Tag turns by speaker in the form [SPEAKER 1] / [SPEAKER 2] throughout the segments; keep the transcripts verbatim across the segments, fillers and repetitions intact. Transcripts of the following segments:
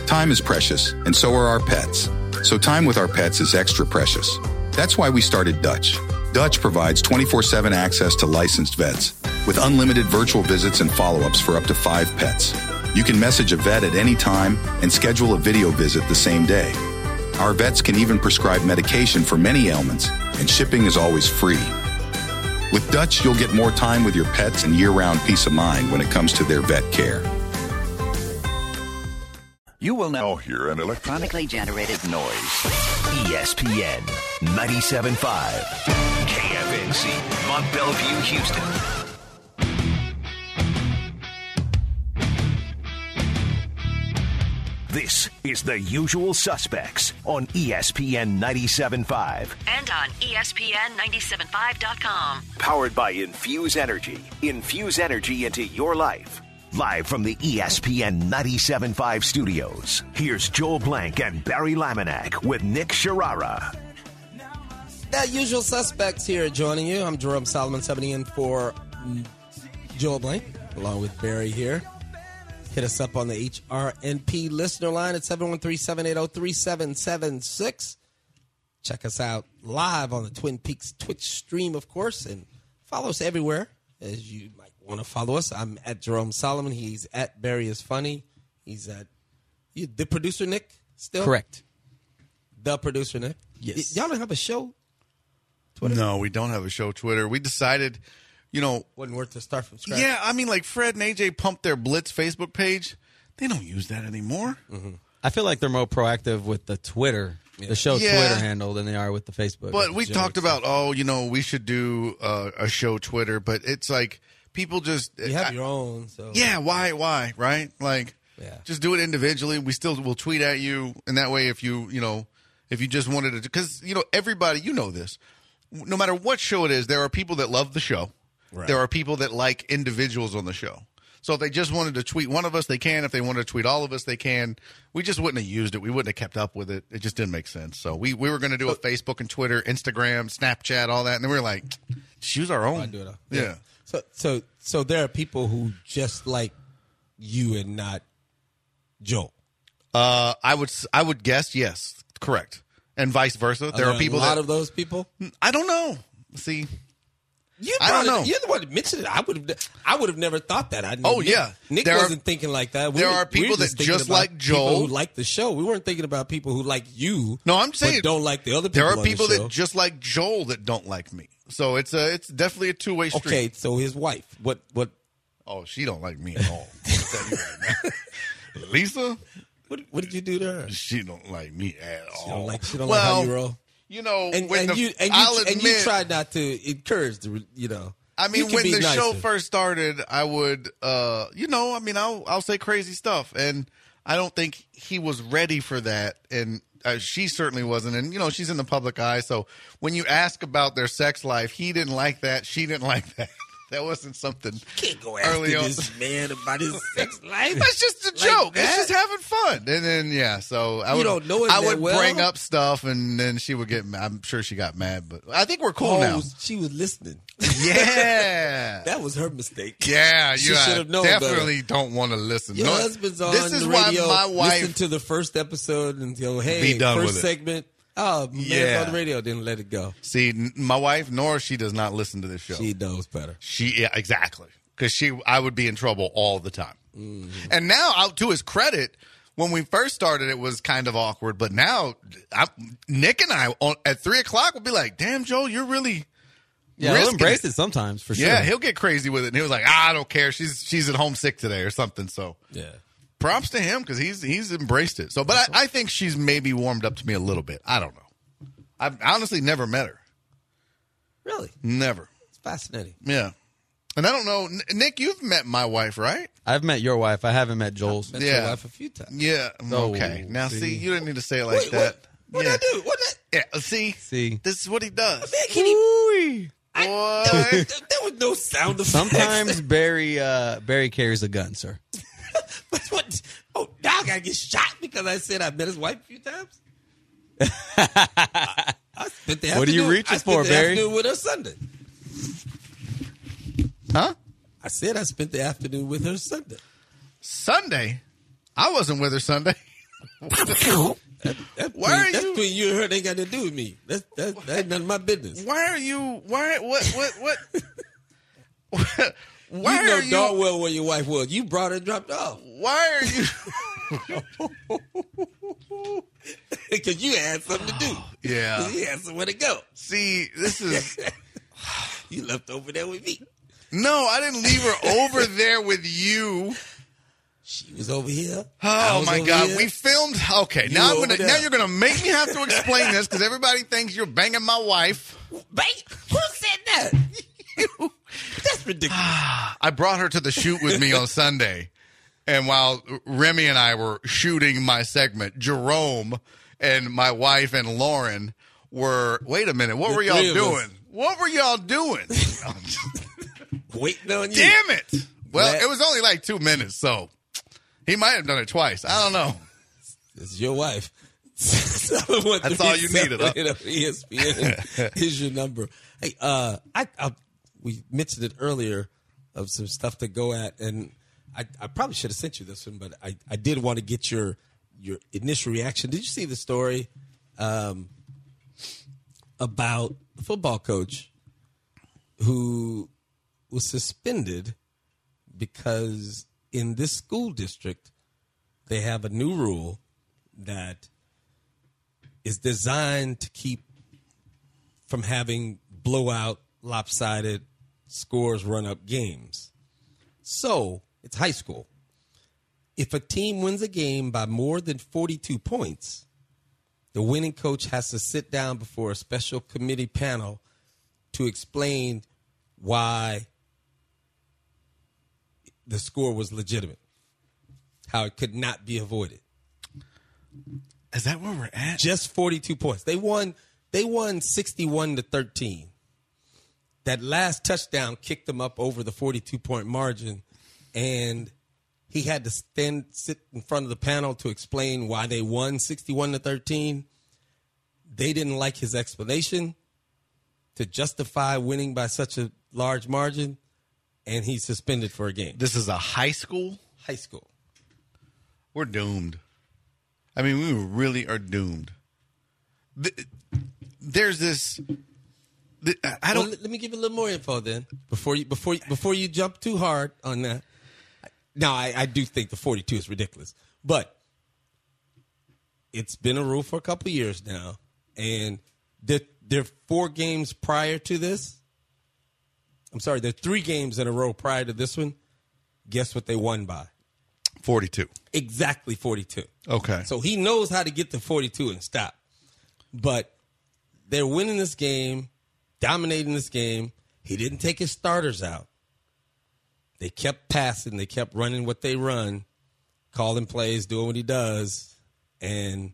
[SPEAKER 1] Time is precious, and so are our pets. So time with our pets is extra precious. That's why we started Dutch. Dutch provides twenty-four seven access to licensed vets with unlimited virtual visits and follow-ups for up to five pets. You can message a vet at any time and schedule a video visit the same day. Our vets can even prescribe medication for many ailments, and shipping is always free. With Dutch, you'll get more time with your pets and year-round peace of mind when it comes to their vet care.
[SPEAKER 2] You will now hear an electronically generated noise.
[SPEAKER 3] E S P N ninety-seven point five. K F N C, Mont Belvieu, Houston. This is The Usual Suspects on E S P N ninety-seven point five.
[SPEAKER 4] And on E S P N ninety-seven point five dot com.
[SPEAKER 3] Powered by Infuse Energy. Infuse energy into your life. Live from the E S P N ninety-seven point five studios, here's Joel Blank and Barry Laminack with Nick Sharara.
[SPEAKER 5] The Usual Suspects here joining you. I'm Jerome Solomon, seventy in for Joel Blank, along with Barry here. Hit us up on the H R N P listener line at seven one three, seven eight zero, three seven seven six. Check us out live on the Twin Peaks Twitch stream, of course, and follow us everywhere as you might want to follow us. I'm at Jerome Solomon. He's at Barry is Funny. He's at you, the producer, Nick, still?
[SPEAKER 6] Correct.
[SPEAKER 5] The producer, Nick?
[SPEAKER 6] Yes.
[SPEAKER 5] Y- y'all don't have a show?
[SPEAKER 7] Twitter? No, we don't have a show Twitter. We decided, you know.
[SPEAKER 5] Wasn't worth to start from scratch.
[SPEAKER 7] Yeah, I mean, like Fred and A J pumped their Blitz Facebook page. They don't use that anymore.
[SPEAKER 6] Mm-hmm. I feel like they're more proactive with the Twitter, yeah. the show yeah. Twitter handle than they are with the Facebook.
[SPEAKER 7] But we talked about, oh, you know, we should do uh, a show Twitter, but it's like people just.
[SPEAKER 5] You have
[SPEAKER 7] I,
[SPEAKER 5] your own. So.
[SPEAKER 7] Yeah, why, why, right? Like,
[SPEAKER 5] yeah.
[SPEAKER 7] just do it individually. We still will tweet at you, and that way, if you, you know, if you just wanted to, because, you know, everybody, you know this. No matter what show it is, there are people that love the show. Right. There are people that like individuals on the show. So if they just wanted to tweet one of us, they can. If they wanted to tweet all of us, they can. We just wouldn't have used it. We wouldn't have kept up with it. It just didn't make sense. So we, we were going to do a Facebook and Twitter, Instagram, Snapchat, all that. And then we were like, just use our own.
[SPEAKER 5] I do it.
[SPEAKER 7] Yeah.
[SPEAKER 5] yeah. So so so there are people who just like you and not Joel.
[SPEAKER 7] Uh, I would I would guess yes, correct, and vice versa.
[SPEAKER 5] Are
[SPEAKER 7] there,
[SPEAKER 5] there
[SPEAKER 7] are people
[SPEAKER 5] a lot
[SPEAKER 7] that,
[SPEAKER 5] of those people.
[SPEAKER 7] I don't know. See.
[SPEAKER 5] You
[SPEAKER 7] I don't know.
[SPEAKER 5] You're the one that mentioned it. I would have. I would have never thought that. I
[SPEAKER 7] oh
[SPEAKER 5] Nick,
[SPEAKER 7] yeah,
[SPEAKER 5] Nick
[SPEAKER 7] there
[SPEAKER 5] wasn't
[SPEAKER 7] are,
[SPEAKER 5] thinking like that. We
[SPEAKER 7] there
[SPEAKER 5] were,
[SPEAKER 7] are people
[SPEAKER 5] we
[SPEAKER 7] that
[SPEAKER 5] just,
[SPEAKER 7] just like Joel
[SPEAKER 5] people who like the show. We weren't thinking about people who like you.
[SPEAKER 7] No, I'm saying
[SPEAKER 5] but don't like the other people.
[SPEAKER 7] There are
[SPEAKER 5] on
[SPEAKER 7] people
[SPEAKER 5] the show.
[SPEAKER 7] that just like Joel that don't like me. So it's a it's definitely a two way street.
[SPEAKER 5] Okay, so his wife. What what?
[SPEAKER 7] Oh, she don't like me at all. I'll tell you right now. Lisa.
[SPEAKER 5] What what did you do to her?
[SPEAKER 7] She don't like me at all.
[SPEAKER 5] She don't like. She don't
[SPEAKER 7] well,
[SPEAKER 5] like how you roll.
[SPEAKER 7] You know,
[SPEAKER 5] and,
[SPEAKER 7] when
[SPEAKER 5] and
[SPEAKER 7] the,
[SPEAKER 5] you and
[SPEAKER 7] I'll
[SPEAKER 5] you,
[SPEAKER 7] admit,
[SPEAKER 5] and you tried not to encourage the. You know.
[SPEAKER 7] I mean, when the
[SPEAKER 5] nicer.
[SPEAKER 7] show first started, I would, uh, you know, I mean, I'll I'll say crazy stuff, and I don't think he was ready for that, and uh, she certainly wasn't. And you know, she's in the public eye, so when you ask about their sex life, he didn't like that, she didn't like that. That wasn't something.
[SPEAKER 5] You can't go
[SPEAKER 7] early
[SPEAKER 5] after
[SPEAKER 7] on.
[SPEAKER 5] this man about his sex life.
[SPEAKER 7] That's just a
[SPEAKER 5] like
[SPEAKER 7] joke.
[SPEAKER 5] that?
[SPEAKER 7] It's just having fun. And then yeah, so I
[SPEAKER 5] You
[SPEAKER 7] would
[SPEAKER 5] don't know it
[SPEAKER 7] I
[SPEAKER 5] that
[SPEAKER 7] would
[SPEAKER 5] well?
[SPEAKER 7] bring up stuff, and then she would get. I'm sure she got mad, but I think we're cool
[SPEAKER 5] oh,
[SPEAKER 7] now.
[SPEAKER 5] She was listening.
[SPEAKER 7] Yeah,
[SPEAKER 5] that was her mistake.
[SPEAKER 7] Yeah,
[SPEAKER 5] she
[SPEAKER 7] you
[SPEAKER 5] should have known
[SPEAKER 7] definitely
[SPEAKER 5] better.
[SPEAKER 7] don't want to listen.
[SPEAKER 5] Your
[SPEAKER 7] no,
[SPEAKER 5] husband's on
[SPEAKER 7] this is
[SPEAKER 5] the
[SPEAKER 7] why
[SPEAKER 5] radio.
[SPEAKER 7] my wife
[SPEAKER 5] Listen to the first episode and go, hey,
[SPEAKER 7] Be done
[SPEAKER 5] first
[SPEAKER 7] with it.
[SPEAKER 5] segment. Oh, man,
[SPEAKER 7] Yeah.
[SPEAKER 5] on the radio didn't let it go.
[SPEAKER 7] See, n- my wife, nor she does not listen to this show.
[SPEAKER 5] She knows better.
[SPEAKER 7] She, yeah, exactly, because she, I would be in trouble all the time.
[SPEAKER 5] Mm-hmm.
[SPEAKER 7] And now, out to his credit, when we first started, it was kind of awkward. But now, I, Nick and I on, at three o'clock will be like, "Damn, Joe, you're really."
[SPEAKER 6] Yeah, he'll
[SPEAKER 7] risking
[SPEAKER 6] embrace it sometimes for sure.
[SPEAKER 7] Yeah, he'll get crazy with it. And he was like, ah, I don't care. She's she's at home sick today or something. So
[SPEAKER 5] Yeah.
[SPEAKER 7] props to him because he's he's embraced it. So, but I, I think she's maybe warmed up to me a little bit. I don't know. I've honestly never met her.
[SPEAKER 5] Really?
[SPEAKER 7] Never.
[SPEAKER 5] It's fascinating.
[SPEAKER 7] Yeah. And I don't know, N- Nick, you've met my wife, right?
[SPEAKER 6] I've met your wife. I haven't met Joel's.
[SPEAKER 5] Met
[SPEAKER 7] Yeah.
[SPEAKER 5] your wife a few times.
[SPEAKER 7] Yeah.
[SPEAKER 6] Oh,
[SPEAKER 7] Okay. Now, see.
[SPEAKER 6] see.
[SPEAKER 7] you didn't need to say it like
[SPEAKER 5] Wait,
[SPEAKER 7] that.
[SPEAKER 5] What
[SPEAKER 7] yeah.
[SPEAKER 5] did I do? What did
[SPEAKER 7] Yeah. See.
[SPEAKER 6] See.
[SPEAKER 7] This is what he does.
[SPEAKER 5] Man, can he? I,
[SPEAKER 7] Boy.
[SPEAKER 5] there, there was no sound effects.
[SPEAKER 6] Sometimes Barry uh, Barry carries a gun, sir.
[SPEAKER 5] But what? Oh, now I gotta get shot because I said I met his wife a few times. I, I spent the
[SPEAKER 6] What are you
[SPEAKER 5] afternoon-
[SPEAKER 6] reaching
[SPEAKER 5] I spent
[SPEAKER 6] for,
[SPEAKER 5] the
[SPEAKER 6] Barry?
[SPEAKER 5] afternoon with her Sunday.
[SPEAKER 7] Huh?
[SPEAKER 5] I said I spent the afternoon with her Sunday.
[SPEAKER 7] Sunday? I wasn't with her Sunday.
[SPEAKER 5] that, that
[SPEAKER 7] Why
[SPEAKER 5] between,
[SPEAKER 7] are
[SPEAKER 5] that's
[SPEAKER 7] you?
[SPEAKER 5] between you and her. They ain't got to do with me. That's that, that ain't none of my business.
[SPEAKER 7] Why are you? Why? What? What? What? Why
[SPEAKER 5] you know
[SPEAKER 7] are you?
[SPEAKER 5] darn well where your wife was. You brought her and dropped her off.
[SPEAKER 7] Why are you?
[SPEAKER 5] Because you had something to do.
[SPEAKER 7] Yeah.
[SPEAKER 5] You had somewhere to go.
[SPEAKER 7] See, this is.
[SPEAKER 5] You left over there with me.
[SPEAKER 7] No, I didn't leave her over there with you.
[SPEAKER 5] She was over here. I
[SPEAKER 7] Oh
[SPEAKER 5] was
[SPEAKER 7] my
[SPEAKER 5] over
[SPEAKER 7] God,
[SPEAKER 5] here.
[SPEAKER 7] we filmed. Okay,
[SPEAKER 5] You
[SPEAKER 7] now I'm
[SPEAKER 5] over
[SPEAKER 7] gonna.
[SPEAKER 5] there.
[SPEAKER 7] Now you're gonna make me have to explain this because everybody thinks you're banging my wife.
[SPEAKER 5] Bait? Who said that? You. That's ridiculous.
[SPEAKER 7] I brought her to the shoot with me on Sunday, and while Remy and I were shooting my segment, Jerome and my wife and Lauren were. Wait a minute, what
[SPEAKER 5] The
[SPEAKER 7] were y'all
[SPEAKER 5] three of us.
[SPEAKER 7] doing? What were y'all doing?
[SPEAKER 5] Waiting on you.
[SPEAKER 7] Damn it! Well,
[SPEAKER 5] Glad-
[SPEAKER 7] it was only like two minutes, so he might have done it twice. I don't know.
[SPEAKER 5] This is your wife. That's
[SPEAKER 7] all you needed, huh?
[SPEAKER 5] E S P N is your number. Hey, uh, I, I we mentioned it earlier of some stuff to go at, and I, I probably should have sent you this one, but I, I did want to get your your initial reaction. Did you see the story um, about the football coach who was suspended because in this school district they have a new rule that is designed to keep from having blowout, lopsided scores run up games. So it's high school. If a team wins a game by more than forty-two points, the winning coach has to sit down before a special committee panel to explain why the score was legitimate, how it could not be avoided.
[SPEAKER 7] Is that where we're at?
[SPEAKER 5] Just forty-two points. They won. They won sixty-one to thirteen. That last touchdown kicked them up over the forty-two point margin, and he had to stand sit in front of the panel to explain why they won sixty-one to thirteen. They didn't like his explanation to justify winning by such a large margin, and he's suspended for a game.
[SPEAKER 7] This is a high school?
[SPEAKER 5] High school.
[SPEAKER 7] We're doomed. I mean, we really are doomed. There's this. I don't.
[SPEAKER 5] Well, let me give you a little more info then before you before you, before you jump too hard on that. Now, I, I do think the forty-two is ridiculous, but it's been a rule for a couple of years now, and there there are four games prior to this. I'm sorry, there are three games in a row prior to this one. Guess what they won by?
[SPEAKER 7] forty-two.
[SPEAKER 5] Exactly forty-two.
[SPEAKER 7] Okay.
[SPEAKER 5] So he knows how to get to forty-two and stop. But they're winning this game, dominating this game. He didn't take his starters out. They kept passing. They kept running what they run, calling plays, doing what he does, and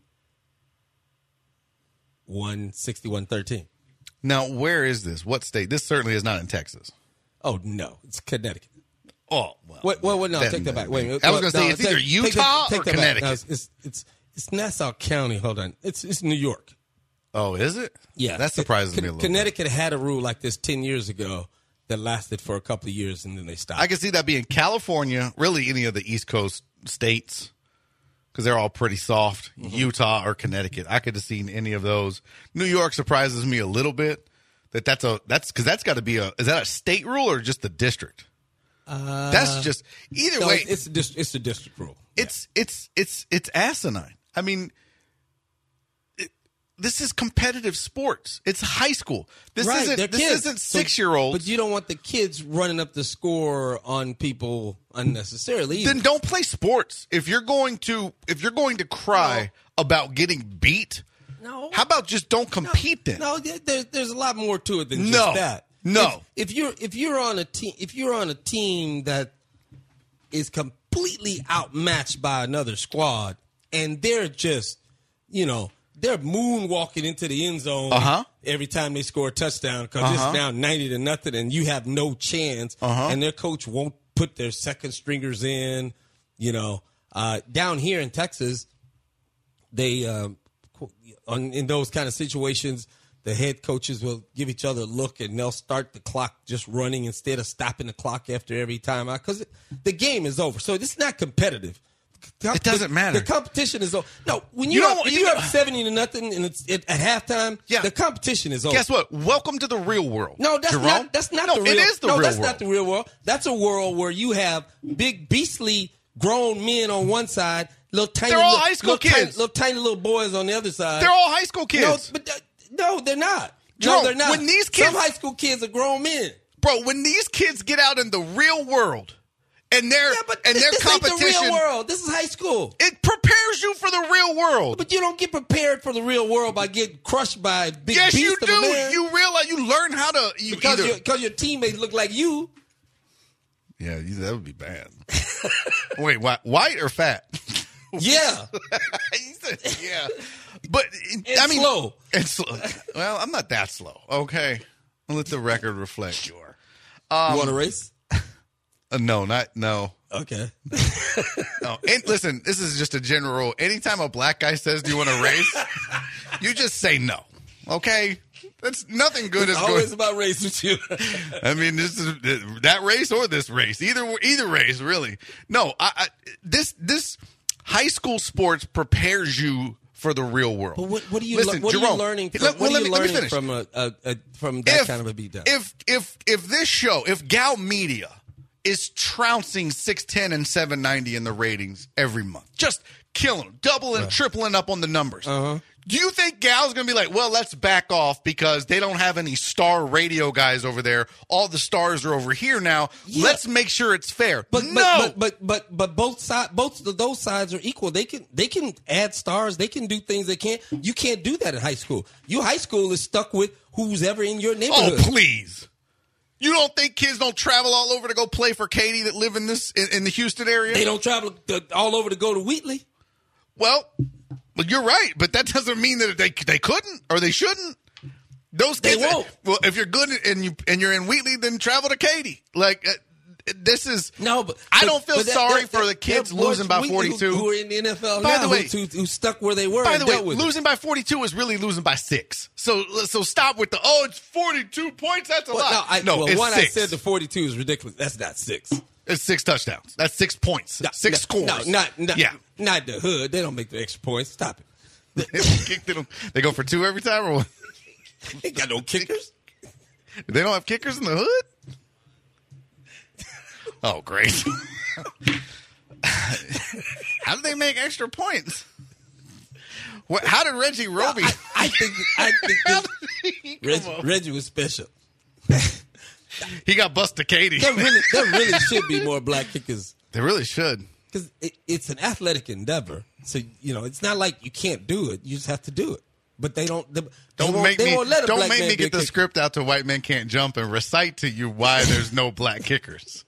[SPEAKER 5] won sixty-one thirteen.
[SPEAKER 7] Now, where is this? What state? This certainly is not in Texas.
[SPEAKER 5] Oh, no. It's Connecticut.
[SPEAKER 7] Oh, well.
[SPEAKER 5] Wait, wait, wait, no,
[SPEAKER 7] that-
[SPEAKER 5] take that back. Wait,
[SPEAKER 7] I was
[SPEAKER 5] well,
[SPEAKER 7] going to say
[SPEAKER 5] no,
[SPEAKER 7] it's either
[SPEAKER 5] take- take
[SPEAKER 7] Utah
[SPEAKER 5] that- take
[SPEAKER 7] or
[SPEAKER 5] that back.
[SPEAKER 7] Connecticut.
[SPEAKER 5] No, it's, it's it's it's Nassau County. Hold on, it's it's New York.
[SPEAKER 7] Oh, is it?
[SPEAKER 5] Yeah,
[SPEAKER 7] That surprises
[SPEAKER 5] Con-
[SPEAKER 7] me a little
[SPEAKER 5] Connecticut had a rule like this ten years ago that lasted for a couple of years and then they stopped.
[SPEAKER 7] bit. I can see that being California, really any of the East Coast states, because they're all pretty soft.
[SPEAKER 5] Mm-hmm.
[SPEAKER 7] Utah or Connecticut. I could have seen any of those. New York surprises me a little bit. That that's a that's because that's got to be a is that a state rule or just the district?
[SPEAKER 5] Uh,
[SPEAKER 7] That's just either
[SPEAKER 5] no,
[SPEAKER 7] way.
[SPEAKER 5] it's a dis- it's a district rule.
[SPEAKER 7] It's it's it's it's asinine. I mean, it, this is competitive sports. It's high school. This
[SPEAKER 5] right,
[SPEAKER 7] isn't
[SPEAKER 5] they're
[SPEAKER 7] this
[SPEAKER 5] kids.
[SPEAKER 7] isn't
[SPEAKER 5] So-
[SPEAKER 7] six year olds.
[SPEAKER 5] But you don't want the kids running up the score on people unnecessarily. either.
[SPEAKER 7] Then don't play sports. If you're going to if you're going to cry about getting beat,
[SPEAKER 5] No.
[SPEAKER 7] how about just don't compete then?
[SPEAKER 5] No, there, there- there's a lot more to it than
[SPEAKER 7] No.
[SPEAKER 5] just that.
[SPEAKER 7] No.
[SPEAKER 5] If, if you're if you're on a team if you're on a team that is completely outmatched by another squad and they're just, you know, they're moonwalking into the end zone
[SPEAKER 7] Uh-huh.
[SPEAKER 5] every time they score a touchdown because
[SPEAKER 7] Uh-huh.
[SPEAKER 5] it's now ninety to nothing and you have no chance
[SPEAKER 7] Uh-huh.
[SPEAKER 5] and their coach won't put their second stringers in, you know. Uh, down here in Texas, they um, on, in those kind of situations, the head coaches will give each other a look and they'll start the clock just running instead of stopping the clock after every time out because the game is over. So it's not competitive.
[SPEAKER 7] It doesn't
[SPEAKER 5] the,
[SPEAKER 7] matter.
[SPEAKER 5] The competition is over. No, when
[SPEAKER 7] You
[SPEAKER 5] you,
[SPEAKER 7] don't-
[SPEAKER 5] have, if
[SPEAKER 7] you
[SPEAKER 5] you
[SPEAKER 7] know-
[SPEAKER 5] have seventy to nothing and it's it, at halftime,
[SPEAKER 7] Yeah.
[SPEAKER 5] the competition is over.
[SPEAKER 7] Guess what? Welcome to the real world.
[SPEAKER 5] No, that's
[SPEAKER 7] Jerome.
[SPEAKER 5] not. That's not
[SPEAKER 7] no,
[SPEAKER 5] the real.
[SPEAKER 7] it is the
[SPEAKER 5] no,
[SPEAKER 7] real
[SPEAKER 5] that's
[SPEAKER 7] world.
[SPEAKER 5] not the real world. That's a world where you have big beastly grown men on one side, little tiny,
[SPEAKER 7] They're all
[SPEAKER 5] little,
[SPEAKER 7] high school
[SPEAKER 5] little tiny,
[SPEAKER 7] kids.
[SPEAKER 5] little tiny little boys on the other side.
[SPEAKER 7] They're all high school kids.
[SPEAKER 5] No, but th- no, they're not.
[SPEAKER 7] Jerome,
[SPEAKER 5] no, they're not.
[SPEAKER 7] when these kids-
[SPEAKER 5] some high school kids are grown men.
[SPEAKER 7] Bro, when these kids get out in the real world and their
[SPEAKER 5] Yeah, but
[SPEAKER 7] and
[SPEAKER 5] this,
[SPEAKER 7] their
[SPEAKER 5] this
[SPEAKER 7] competition,
[SPEAKER 5] ain't the real world. This is high school.
[SPEAKER 7] it prepares you for the real world.
[SPEAKER 5] But you don't get prepared for the real world by getting crushed by a big
[SPEAKER 7] Yes,
[SPEAKER 5] beast
[SPEAKER 7] you
[SPEAKER 5] of
[SPEAKER 7] do.
[SPEAKER 5] a man.
[SPEAKER 7] You realize you learn how to you
[SPEAKER 5] because
[SPEAKER 7] either,
[SPEAKER 5] your because your teammates look like you.
[SPEAKER 7] Yeah, you- that would be bad. Wait, whi- white or fat?
[SPEAKER 5] Yeah,
[SPEAKER 7] He said, yeah, but
[SPEAKER 5] And
[SPEAKER 7] I mean,
[SPEAKER 5] slow.
[SPEAKER 7] And slow. Well, I'm not that slow. Okay, I'll let the record reflect. You are.
[SPEAKER 5] you want to race?
[SPEAKER 7] Uh, no, not no.
[SPEAKER 5] Okay.
[SPEAKER 7] No. And listen, this is just a general rule. Anytime a black guy says, "Do you want to race?" you just say no. Okay, that's nothing good is
[SPEAKER 5] Always
[SPEAKER 7] going.
[SPEAKER 5] about race with you.
[SPEAKER 7] I mean, this is that race or this race. Either either race, really. No, I, I this this high school sports prepares you for the real world.
[SPEAKER 5] But what, what are you?
[SPEAKER 7] Listen,
[SPEAKER 5] what are
[SPEAKER 7] Jerome,
[SPEAKER 5] you learning? From,
[SPEAKER 7] let-
[SPEAKER 5] what
[SPEAKER 7] well,
[SPEAKER 5] are you
[SPEAKER 7] let me- let me
[SPEAKER 5] learning
[SPEAKER 7] finish.
[SPEAKER 5] from a, a, a from that
[SPEAKER 7] if,
[SPEAKER 5] kind of a beatdown?
[SPEAKER 7] If if if this show, if Gal Media is trouncing six ten and seven ninety in the ratings every month, just killing them, doubling, uh, tripling up on the numbers. Uh-huh. Do you think Gal's going to be like, well, let's back off because they don't have any star radio guys over there. All the stars are over here now.
[SPEAKER 5] Yeah.
[SPEAKER 7] Let's make sure it's fair.
[SPEAKER 5] But,
[SPEAKER 7] no,
[SPEAKER 5] but, but but but both sides, both of those sides are equal. They can they can add stars. They can do things they can't. You can't do that in high school. Your high school is stuck with who's ever in your
[SPEAKER 7] oh,
[SPEAKER 5] neighborhood.
[SPEAKER 7] please. You don't think kids don't travel all over to go play for Katie that live in this in, in the Houston area?
[SPEAKER 5] They don't travel to, all over to go to Wheatley.
[SPEAKER 7] Well, well, you're right, but that doesn't mean that they they couldn't or they shouldn't. Those
[SPEAKER 5] They
[SPEAKER 7] kids,
[SPEAKER 5] won't.
[SPEAKER 7] Well, if you're good and you and you're in Wheatley, then travel to Katy. Like uh, this is
[SPEAKER 5] No, but
[SPEAKER 7] I
[SPEAKER 5] but-
[SPEAKER 7] don't feel
[SPEAKER 5] but that-
[SPEAKER 7] sorry
[SPEAKER 5] that-
[SPEAKER 7] for the
[SPEAKER 5] that-
[SPEAKER 7] kids
[SPEAKER 5] there are
[SPEAKER 7] losing by
[SPEAKER 5] boys
[SPEAKER 7] forty-two.
[SPEAKER 5] Who, who are in the N F L
[SPEAKER 7] By
[SPEAKER 5] now
[SPEAKER 7] the way-
[SPEAKER 5] who, who, who stuck where they were.
[SPEAKER 7] By
[SPEAKER 5] and
[SPEAKER 7] the way,
[SPEAKER 5] dealt with it.
[SPEAKER 7] losing by forty-two is really losing by six. So so stop with the oh, it's forty-two points. That's a
[SPEAKER 5] Well,
[SPEAKER 7] lot.
[SPEAKER 5] no, I,
[SPEAKER 7] no,
[SPEAKER 5] well,
[SPEAKER 7] it's
[SPEAKER 5] one
[SPEAKER 7] six.
[SPEAKER 5] I said the forty-two is ridiculous. That's not six.
[SPEAKER 7] It's six touchdowns. That's six points.
[SPEAKER 5] No,
[SPEAKER 7] six
[SPEAKER 5] no,
[SPEAKER 7] scores.
[SPEAKER 5] No, not, not,
[SPEAKER 7] yeah.
[SPEAKER 5] not the hood. They don't make the extra points. Stop it.
[SPEAKER 7] they, don't kick, they, don't, they go for two every time, or what?
[SPEAKER 5] They got no kickers.
[SPEAKER 7] They don't have kickers in the hood? Oh, great. How did they make extra points? What, how did Reggie Roby?
[SPEAKER 5] I, I think I think
[SPEAKER 7] How
[SPEAKER 5] this,
[SPEAKER 7] did he, come
[SPEAKER 5] Reggie,
[SPEAKER 7] on.
[SPEAKER 5] Reggie was special.
[SPEAKER 7] He got busted, Katie.
[SPEAKER 5] There really, there really should be more black kickers
[SPEAKER 7] They really should.
[SPEAKER 5] because it, it's an athletic endeavor. So you know, it's not like you can't do it. You just have to do it. But they don't. They,
[SPEAKER 7] Don't
[SPEAKER 5] they won't,
[SPEAKER 7] make
[SPEAKER 5] they
[SPEAKER 7] me.
[SPEAKER 5] won't let a
[SPEAKER 7] Don't
[SPEAKER 5] black
[SPEAKER 7] make
[SPEAKER 5] man
[SPEAKER 7] me
[SPEAKER 5] be a
[SPEAKER 7] get the
[SPEAKER 5] kicker.
[SPEAKER 7] script out to White Men Can't Jump and recite to you why there's no black kickers.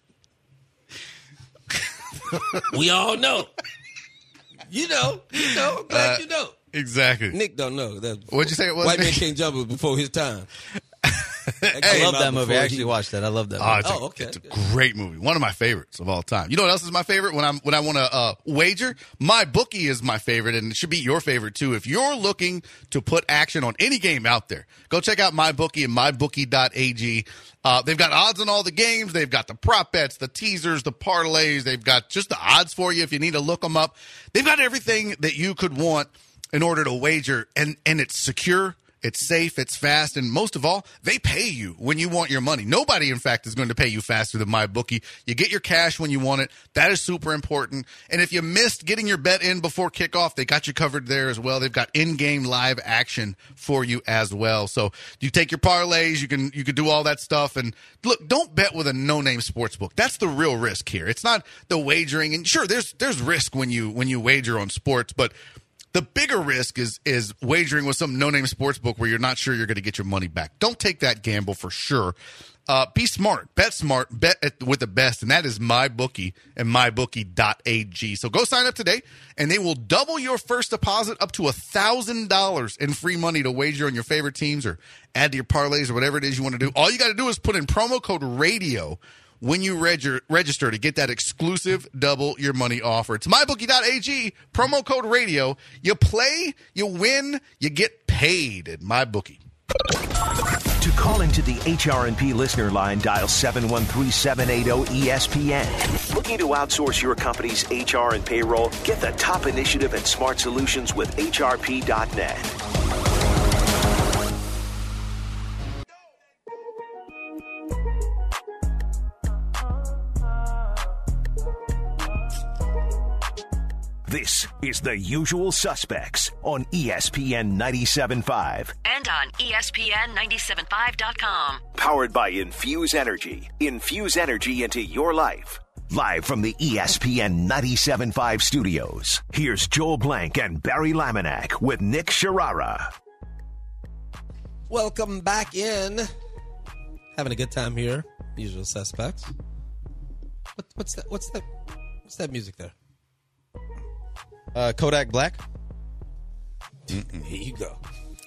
[SPEAKER 5] We all know. You know. You know. I'm glad
[SPEAKER 7] Uh,
[SPEAKER 5] you know.
[SPEAKER 7] Exactly.
[SPEAKER 5] Nick don't know. That
[SPEAKER 7] What'd you say it was,
[SPEAKER 5] White Man
[SPEAKER 7] Nick?
[SPEAKER 5] Can't Jump was before his time.
[SPEAKER 6] I
[SPEAKER 5] came
[SPEAKER 6] love
[SPEAKER 5] out
[SPEAKER 6] that movie.
[SPEAKER 5] before
[SPEAKER 6] I actually
[SPEAKER 5] he-
[SPEAKER 6] watched that. I love that
[SPEAKER 7] Oh,
[SPEAKER 6] movie.
[SPEAKER 7] it's, a,
[SPEAKER 5] Oh, okay.
[SPEAKER 7] it's a great movie. One of my favorites of all time. You know what else is my favorite? When I'm when I want to uh, wager, my bookie is my favorite, and it should be your favorite too. If you're looking to put action on any game out there, go check out MyBookie and my bookie dot a g. Uh, they've got odds on all the games. They've got the prop bets, the teasers, the parlays. They've got just the odds for you if you need to look them up. They've got everything that you could want in order to wager, and and it's secure. It's safe, it's fast, and most of all, they pay you when you want your money. Nobody, in fact, is going to pay you faster than MyBookie. You get your cash when you want it. That is super important. And if you missed getting your bet in before kickoff, they got you covered there as well. They've got in-game live action for you as well. So you take your parlays, you can you can do all that stuff. And look, don't bet with a no-name sportsbook. That's the real risk here. It's not the wagering. And sure, there's there's risk when you when you wager on sports, but the bigger risk is is wagering with some no-name sportsbook where you're not sure you're going to get your money back. Don't take that gamble for sure. Uh, be smart. Bet smart. Bet at, with the best, and that is MyBookie and my bookie dot a g. So go sign up today, and they will double your first deposit up to one thousand dollars in free money to wager on your favorite teams or add to your parlays or whatever it is you want to do. All you got to do is put in promo code RADIO when you reg- register to get that exclusive double your money offer. It's my bookie dot a g, promo code radio. You play, you win, you get paid at MyBookie.
[SPEAKER 3] To call into the H R and P listener line, dial seven one three, seven eight zero, E S P N. Looking to outsource your company's H R and payroll? Get the top initiative and smart solutions with H R P dot net. This is The Usual Suspects on E S P N ninety-seven point five.
[SPEAKER 4] And on E S P N ninety-seven point five dot com.
[SPEAKER 3] Powered by Infuse Energy. Infuse energy into your life. Live from the E S P N ninety-seven point five studios, here's Joel Blank and Barry Laminack with Nick Sharara.
[SPEAKER 5] Welcome back in. Having a good time here. Usual Suspects. What, what's that? What's that? What's that music there?
[SPEAKER 6] Uh, Kodak Black.
[SPEAKER 5] Mm-mm. Here you go.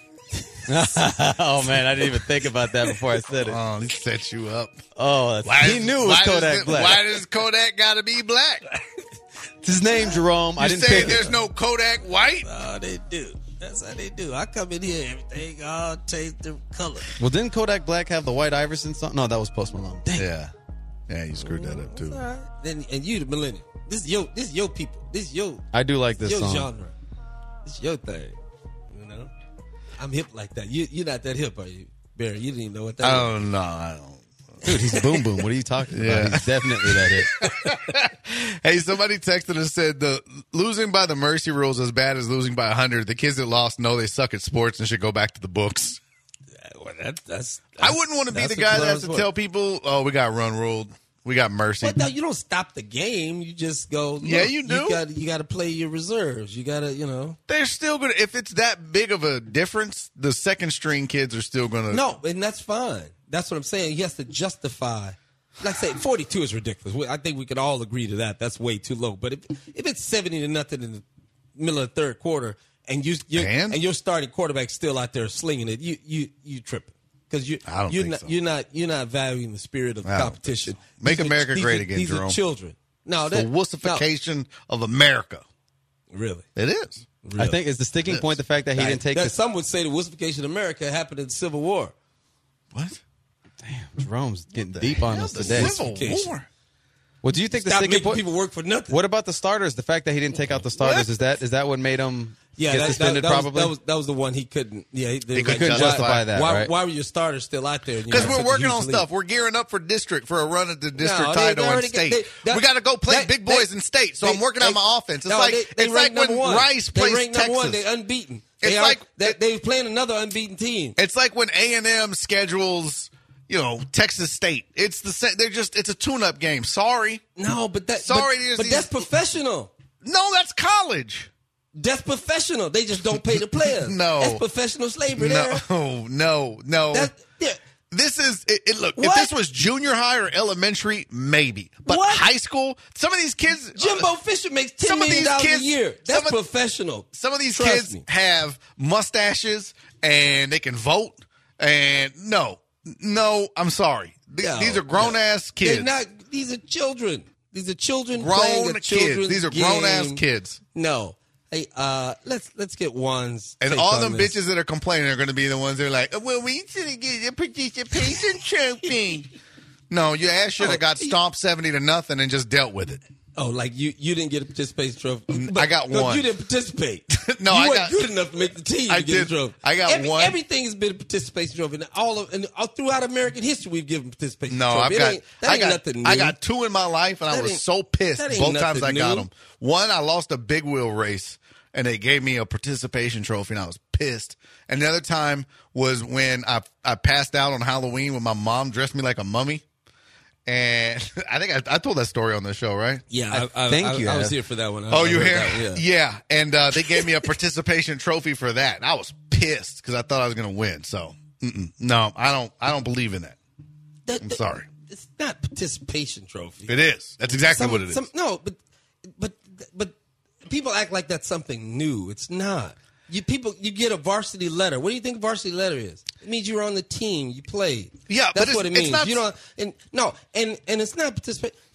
[SPEAKER 6] Oh man, I didn't even think about that before I said it.
[SPEAKER 7] Oh, he set you up.
[SPEAKER 6] Oh, that's,
[SPEAKER 7] Why
[SPEAKER 6] he
[SPEAKER 7] is-
[SPEAKER 6] knew it was
[SPEAKER 7] why
[SPEAKER 6] Kodak
[SPEAKER 7] does it-
[SPEAKER 6] Black.
[SPEAKER 7] Why does Kodak got to be black?
[SPEAKER 6] It's his name, Jerome. I
[SPEAKER 7] You
[SPEAKER 6] didn't
[SPEAKER 7] saying
[SPEAKER 6] pick
[SPEAKER 7] there's
[SPEAKER 6] it.
[SPEAKER 7] no Kodak white?
[SPEAKER 5] Oh, they do. That's how they do. I come in here, everything all taste different color.
[SPEAKER 6] Well, didn't Kodak Black have the White Iverson song? No, that was Post Malone.
[SPEAKER 7] Yeah. Yeah, you screwed that up, too.
[SPEAKER 5] All right. Then, and you, the millennial. This is your, this is your people. This is your,
[SPEAKER 6] I do like this
[SPEAKER 5] your
[SPEAKER 6] song.
[SPEAKER 5] genre. This is your thing. You know? I'm hip like that. You, you're not that hip, are you, Barry? You didn't even know what that
[SPEAKER 7] Oh,
[SPEAKER 5] is.
[SPEAKER 7] no, I don't.
[SPEAKER 6] Dude, he's boom boom. What are you talking about?
[SPEAKER 7] Yeah.
[SPEAKER 6] He's definitely that hit.
[SPEAKER 7] Hey, somebody texted and said the losing by the mercy rule is as bad as losing by one hundred. The kids that lost know they suck at sports and should go back to the books.
[SPEAKER 5] Well, that, that's, that's.
[SPEAKER 7] I wouldn't want to be
[SPEAKER 5] that's
[SPEAKER 7] the
[SPEAKER 5] what
[SPEAKER 7] guy that
[SPEAKER 5] clubs
[SPEAKER 7] has to
[SPEAKER 5] for.
[SPEAKER 7] tell people, oh, we got run ruled. We got mercy.
[SPEAKER 5] But no, you don't stop the game. You just go. Look,
[SPEAKER 7] Yeah, you do.
[SPEAKER 5] You got you got to play your reserves. You got to, you know.
[SPEAKER 7] They're still going to, if it's that big of a difference, the second string kids are still going to.
[SPEAKER 5] No, and that's fine. That's what I'm saying. He has to justify. Like I say, forty-two is ridiculous. I think we could all agree to that. That's way too low. But if if it's seventy to nothing in the middle of the third quarter, and you you're,
[SPEAKER 7] And?
[SPEAKER 5] and your starting quarterback's still out there slinging it, you you you tripping because you
[SPEAKER 7] I don't
[SPEAKER 5] you're
[SPEAKER 7] think
[SPEAKER 5] not
[SPEAKER 7] so.
[SPEAKER 5] you're not you're not valuing the spirit of
[SPEAKER 7] I don't think
[SPEAKER 5] competition.
[SPEAKER 7] so. Make
[SPEAKER 5] These are-
[SPEAKER 7] America
[SPEAKER 5] these
[SPEAKER 7] great
[SPEAKER 5] are-
[SPEAKER 7] again,
[SPEAKER 5] These
[SPEAKER 7] Jerome.
[SPEAKER 5] are children. No,
[SPEAKER 7] the
[SPEAKER 5] that
[SPEAKER 7] wussification of America.
[SPEAKER 5] no, really.
[SPEAKER 7] It is.
[SPEAKER 5] really.
[SPEAKER 6] I think is the sticking point the fact that he
[SPEAKER 5] That-
[SPEAKER 6] didn't take
[SPEAKER 5] that
[SPEAKER 6] the
[SPEAKER 5] some would say the wussification of America happened in the Civil War.
[SPEAKER 7] What?
[SPEAKER 6] Damn, Jerome's getting deep on us
[SPEAKER 7] The
[SPEAKER 6] today.
[SPEAKER 7] Civil
[SPEAKER 5] Wussification.
[SPEAKER 7] War.
[SPEAKER 6] Well, do you think the
[SPEAKER 5] Stop
[SPEAKER 6] sticking
[SPEAKER 5] making
[SPEAKER 6] point?
[SPEAKER 5] people work for nothing.
[SPEAKER 6] What about the starters? The fact that he didn't take out the starters
[SPEAKER 7] What?
[SPEAKER 6] is that is that what made him
[SPEAKER 5] Yeah,
[SPEAKER 6] get
[SPEAKER 5] that,
[SPEAKER 6] suspended?
[SPEAKER 5] that, that, was,
[SPEAKER 6] probably.
[SPEAKER 5] that was that was the one he couldn't. Yeah, he, they
[SPEAKER 7] He
[SPEAKER 5] were
[SPEAKER 7] couldn't
[SPEAKER 5] like,
[SPEAKER 7] justify
[SPEAKER 5] why,
[SPEAKER 6] that,
[SPEAKER 5] Why,
[SPEAKER 6] right?
[SPEAKER 5] why were your starters still out there?
[SPEAKER 7] Because we're working on stuff. We're gearing up for district for a run at the district
[SPEAKER 5] No, they-
[SPEAKER 7] title
[SPEAKER 5] they
[SPEAKER 7] in
[SPEAKER 5] already
[SPEAKER 7] state.
[SPEAKER 5] got- they- that-
[SPEAKER 7] we got to go play
[SPEAKER 5] that-
[SPEAKER 7] big
[SPEAKER 5] they-
[SPEAKER 7] boys in state. So
[SPEAKER 5] they-
[SPEAKER 7] I'm working
[SPEAKER 5] they-
[SPEAKER 7] on my offense. It's
[SPEAKER 5] no,
[SPEAKER 7] like
[SPEAKER 5] they, they
[SPEAKER 7] it's like
[SPEAKER 5] ranked
[SPEAKER 7] when
[SPEAKER 5] number one.
[SPEAKER 7] Rice
[SPEAKER 5] they
[SPEAKER 7] plays
[SPEAKER 5] ranked
[SPEAKER 7] Texas.
[SPEAKER 5] number one. They unbeaten.
[SPEAKER 7] It's
[SPEAKER 5] They are,
[SPEAKER 7] like-
[SPEAKER 5] they, they was playing another unbeaten team.
[SPEAKER 7] It's like when A and M schedules, you know, Texas State. It's the sa- they're just it's a tune-up game. Sorry,
[SPEAKER 5] No, but that
[SPEAKER 7] Sorry,
[SPEAKER 5] but,
[SPEAKER 7] there's
[SPEAKER 5] but
[SPEAKER 7] these-
[SPEAKER 5] that's professional.
[SPEAKER 7] no, that's college.
[SPEAKER 5] That's professional. They just don't pay the players.
[SPEAKER 7] No.
[SPEAKER 5] That's professional slavery. There.
[SPEAKER 7] No, no, no.
[SPEAKER 5] That, yeah.
[SPEAKER 7] This is it, it. Look, if
[SPEAKER 5] What?
[SPEAKER 7] this was junior high or elementary, maybe. But
[SPEAKER 5] What?
[SPEAKER 7] high school, some of these kids,
[SPEAKER 5] Jimbo Fisher makes ten
[SPEAKER 7] some of
[SPEAKER 5] million
[SPEAKER 7] these
[SPEAKER 5] dollars
[SPEAKER 7] kids-
[SPEAKER 5] a year.
[SPEAKER 7] some
[SPEAKER 5] That's
[SPEAKER 7] of-
[SPEAKER 5] professional.
[SPEAKER 7] Some of these
[SPEAKER 5] Trust
[SPEAKER 7] kids
[SPEAKER 5] me.
[SPEAKER 7] have mustaches and they can vote. And no, no, I'm sorry. Th-
[SPEAKER 5] No,
[SPEAKER 7] these are grown
[SPEAKER 5] no.
[SPEAKER 7] ass kids.
[SPEAKER 5] They're not. These are children. These are children playing
[SPEAKER 7] grown
[SPEAKER 5] a
[SPEAKER 7] kids.
[SPEAKER 5] children's
[SPEAKER 7] These are grown ass
[SPEAKER 5] game.
[SPEAKER 7] kids.
[SPEAKER 5] No. Hey, uh, let's let's get one's
[SPEAKER 7] And
[SPEAKER 5] take
[SPEAKER 7] all
[SPEAKER 5] on
[SPEAKER 7] them
[SPEAKER 5] this.
[SPEAKER 7] bitches that are complaining are going to be the ones that are like, well, we shouldn't get a participation trophy. No, your ass should have
[SPEAKER 5] Oh,
[SPEAKER 7] got
[SPEAKER 5] you-
[SPEAKER 7] stomped seventy to nothing and just dealt with it.
[SPEAKER 5] Oh, like you you didn't get a participation trophy.
[SPEAKER 7] I got
[SPEAKER 5] no,
[SPEAKER 7] one.
[SPEAKER 5] You didn't participate.
[SPEAKER 7] No,
[SPEAKER 5] you
[SPEAKER 7] I
[SPEAKER 5] weren't
[SPEAKER 7] got-
[SPEAKER 5] good enough to make the team.
[SPEAKER 7] I
[SPEAKER 5] to get
[SPEAKER 7] did.
[SPEAKER 5] a trophy.
[SPEAKER 7] I got
[SPEAKER 5] Every,
[SPEAKER 7] one.
[SPEAKER 5] Everything has been a participation trophy. And all of and all throughout American history, we've given participation.
[SPEAKER 7] No,
[SPEAKER 5] trophy.
[SPEAKER 7] I've
[SPEAKER 5] It
[SPEAKER 7] got,
[SPEAKER 5] ain't- that
[SPEAKER 7] I
[SPEAKER 5] ain't
[SPEAKER 7] got,
[SPEAKER 5] nothing new.
[SPEAKER 7] I got two in my life, and I
[SPEAKER 5] That
[SPEAKER 7] was
[SPEAKER 5] ain't-
[SPEAKER 7] so pissed
[SPEAKER 5] that ain't
[SPEAKER 7] both times I
[SPEAKER 5] nothing
[SPEAKER 7] got
[SPEAKER 5] new.
[SPEAKER 7] them. One, I lost a big wheel race, and they gave me a participation trophy, and I was pissed. And the other time was when I I passed out on Halloween when my mom dressed me like a mummy. And I think I, I told that story on the show, right?
[SPEAKER 5] Yeah, I, I,
[SPEAKER 6] think
[SPEAKER 5] I,
[SPEAKER 6] you
[SPEAKER 5] I was
[SPEAKER 6] have.
[SPEAKER 5] here for that one. I-
[SPEAKER 7] Oh,
[SPEAKER 5] I
[SPEAKER 7] you
[SPEAKER 5] heard
[SPEAKER 7] here?
[SPEAKER 5] that one,
[SPEAKER 7] Yeah.
[SPEAKER 5] yeah.
[SPEAKER 7] And uh, they gave me a participation trophy for that. And I was pissed because I thought I was going to win. So, mm-mm. no, I don't. I don't believe in that.
[SPEAKER 5] That-
[SPEAKER 7] I'm
[SPEAKER 5] that-
[SPEAKER 7] sorry.
[SPEAKER 5] It's not participation trophy.
[SPEAKER 7] It is. That's exactly
[SPEAKER 5] Some-
[SPEAKER 7] what it is.
[SPEAKER 5] some- no, but but but people act like that's something new. It's not. You people, you get a varsity letter. What do you think a varsity letter is? It means you were on the team. You played.
[SPEAKER 7] Yeah, but
[SPEAKER 5] that's
[SPEAKER 7] it's-
[SPEAKER 5] what it
[SPEAKER 7] it's
[SPEAKER 5] means.
[SPEAKER 7] not-
[SPEAKER 5] You know, and no, and and it's not participate.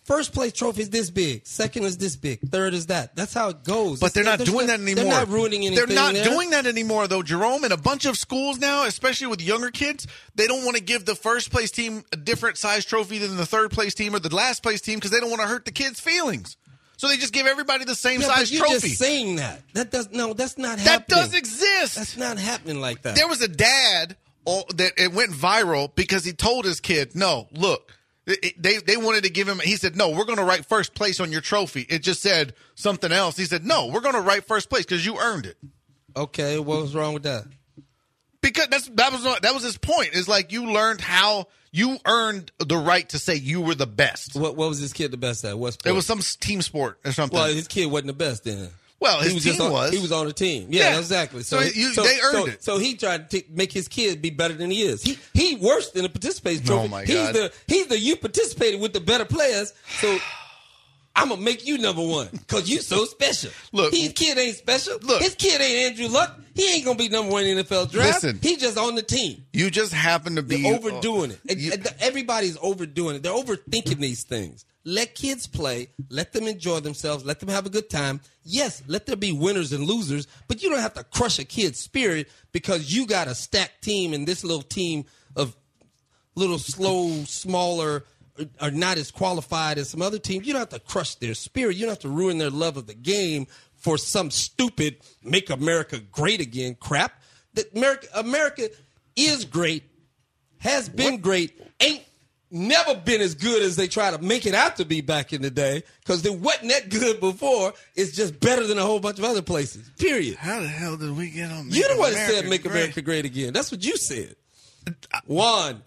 [SPEAKER 5] First place trophy is this big. Second is this big. Third is that. That's how it goes.
[SPEAKER 7] But they're not
[SPEAKER 5] There's
[SPEAKER 7] doing
[SPEAKER 5] no,
[SPEAKER 7] that anymore.
[SPEAKER 5] They're not ruining anything.
[SPEAKER 7] They're not
[SPEAKER 5] there.
[SPEAKER 7] doing that anymore, though, Jerome. In a bunch of schools now, especially with younger kids, they don't want to give the first place team a different size trophy than the third place team or the last place team because they don't want to hurt the kids' feelings. So they just give everybody the same
[SPEAKER 5] yeah,
[SPEAKER 7] size
[SPEAKER 5] but you're
[SPEAKER 7] trophy.
[SPEAKER 5] Just saying that. That does no. That's not
[SPEAKER 7] that
[SPEAKER 5] happening.
[SPEAKER 7] does exist.
[SPEAKER 5] That's not happening like that.
[SPEAKER 7] There was a dad oh, that it went viral because he told his kid, "No, look." They they wanted to give him. He said, "No, we're going to write first place on your trophy." It just said something else. He said, "No, we're going to write first place because you earned it."
[SPEAKER 5] Okay, what was wrong with that?
[SPEAKER 7] Because that's that was that was his point. It's like you learned how you earned the right to say you were the best.
[SPEAKER 5] What what was his kid the best at? What sport?
[SPEAKER 7] It was some team sport or something.
[SPEAKER 5] Well, his kid wasn't the best then.
[SPEAKER 7] Well, his
[SPEAKER 5] he was
[SPEAKER 7] team
[SPEAKER 5] just on,
[SPEAKER 7] was.
[SPEAKER 5] He was on the team. Yeah,
[SPEAKER 7] Yeah.
[SPEAKER 5] exactly. So,
[SPEAKER 7] So you-
[SPEAKER 5] so-
[SPEAKER 7] they earned
[SPEAKER 5] so-
[SPEAKER 7] it.
[SPEAKER 5] So he tried to make his kid be better than he is. He he worse than the participation trophy.
[SPEAKER 7] Oh, my
[SPEAKER 5] he's
[SPEAKER 7] God.
[SPEAKER 5] the he's the you participated with the better players. So I'm gonna make you number one because you so special.
[SPEAKER 7] Look,
[SPEAKER 5] his kid ain't special.
[SPEAKER 7] look.
[SPEAKER 5] His kid ain't Andrew Luck. He ain't gonna be number one in the N F L draft.
[SPEAKER 7] Listen.
[SPEAKER 5] He's just on the team.
[SPEAKER 7] You just happen to be
[SPEAKER 5] They're overdoing it.
[SPEAKER 7] You-
[SPEAKER 5] And- and Everybody's overdoing it. They're overthinking these things. Let kids play. Let them enjoy themselves. Let them have a good time. Yes, let there be winners and losers, but you don't have to crush a kid's spirit because you got a stacked team and this little team of little slow, smaller, are not as qualified as some other teams. You don't have to crush their spirit. You don't have to ruin their love of the game for some stupid make America great again crap. That America, America is great, has been what? great, ain't never been as good as they try to make it out to be back in the day because they wasn't that good before. It's just better than a whole bunch of other places, period.
[SPEAKER 7] How the hell did we get on?
[SPEAKER 5] You the one that
[SPEAKER 7] America
[SPEAKER 5] said make
[SPEAKER 7] great?
[SPEAKER 5] America great again. That's what you said. Juan.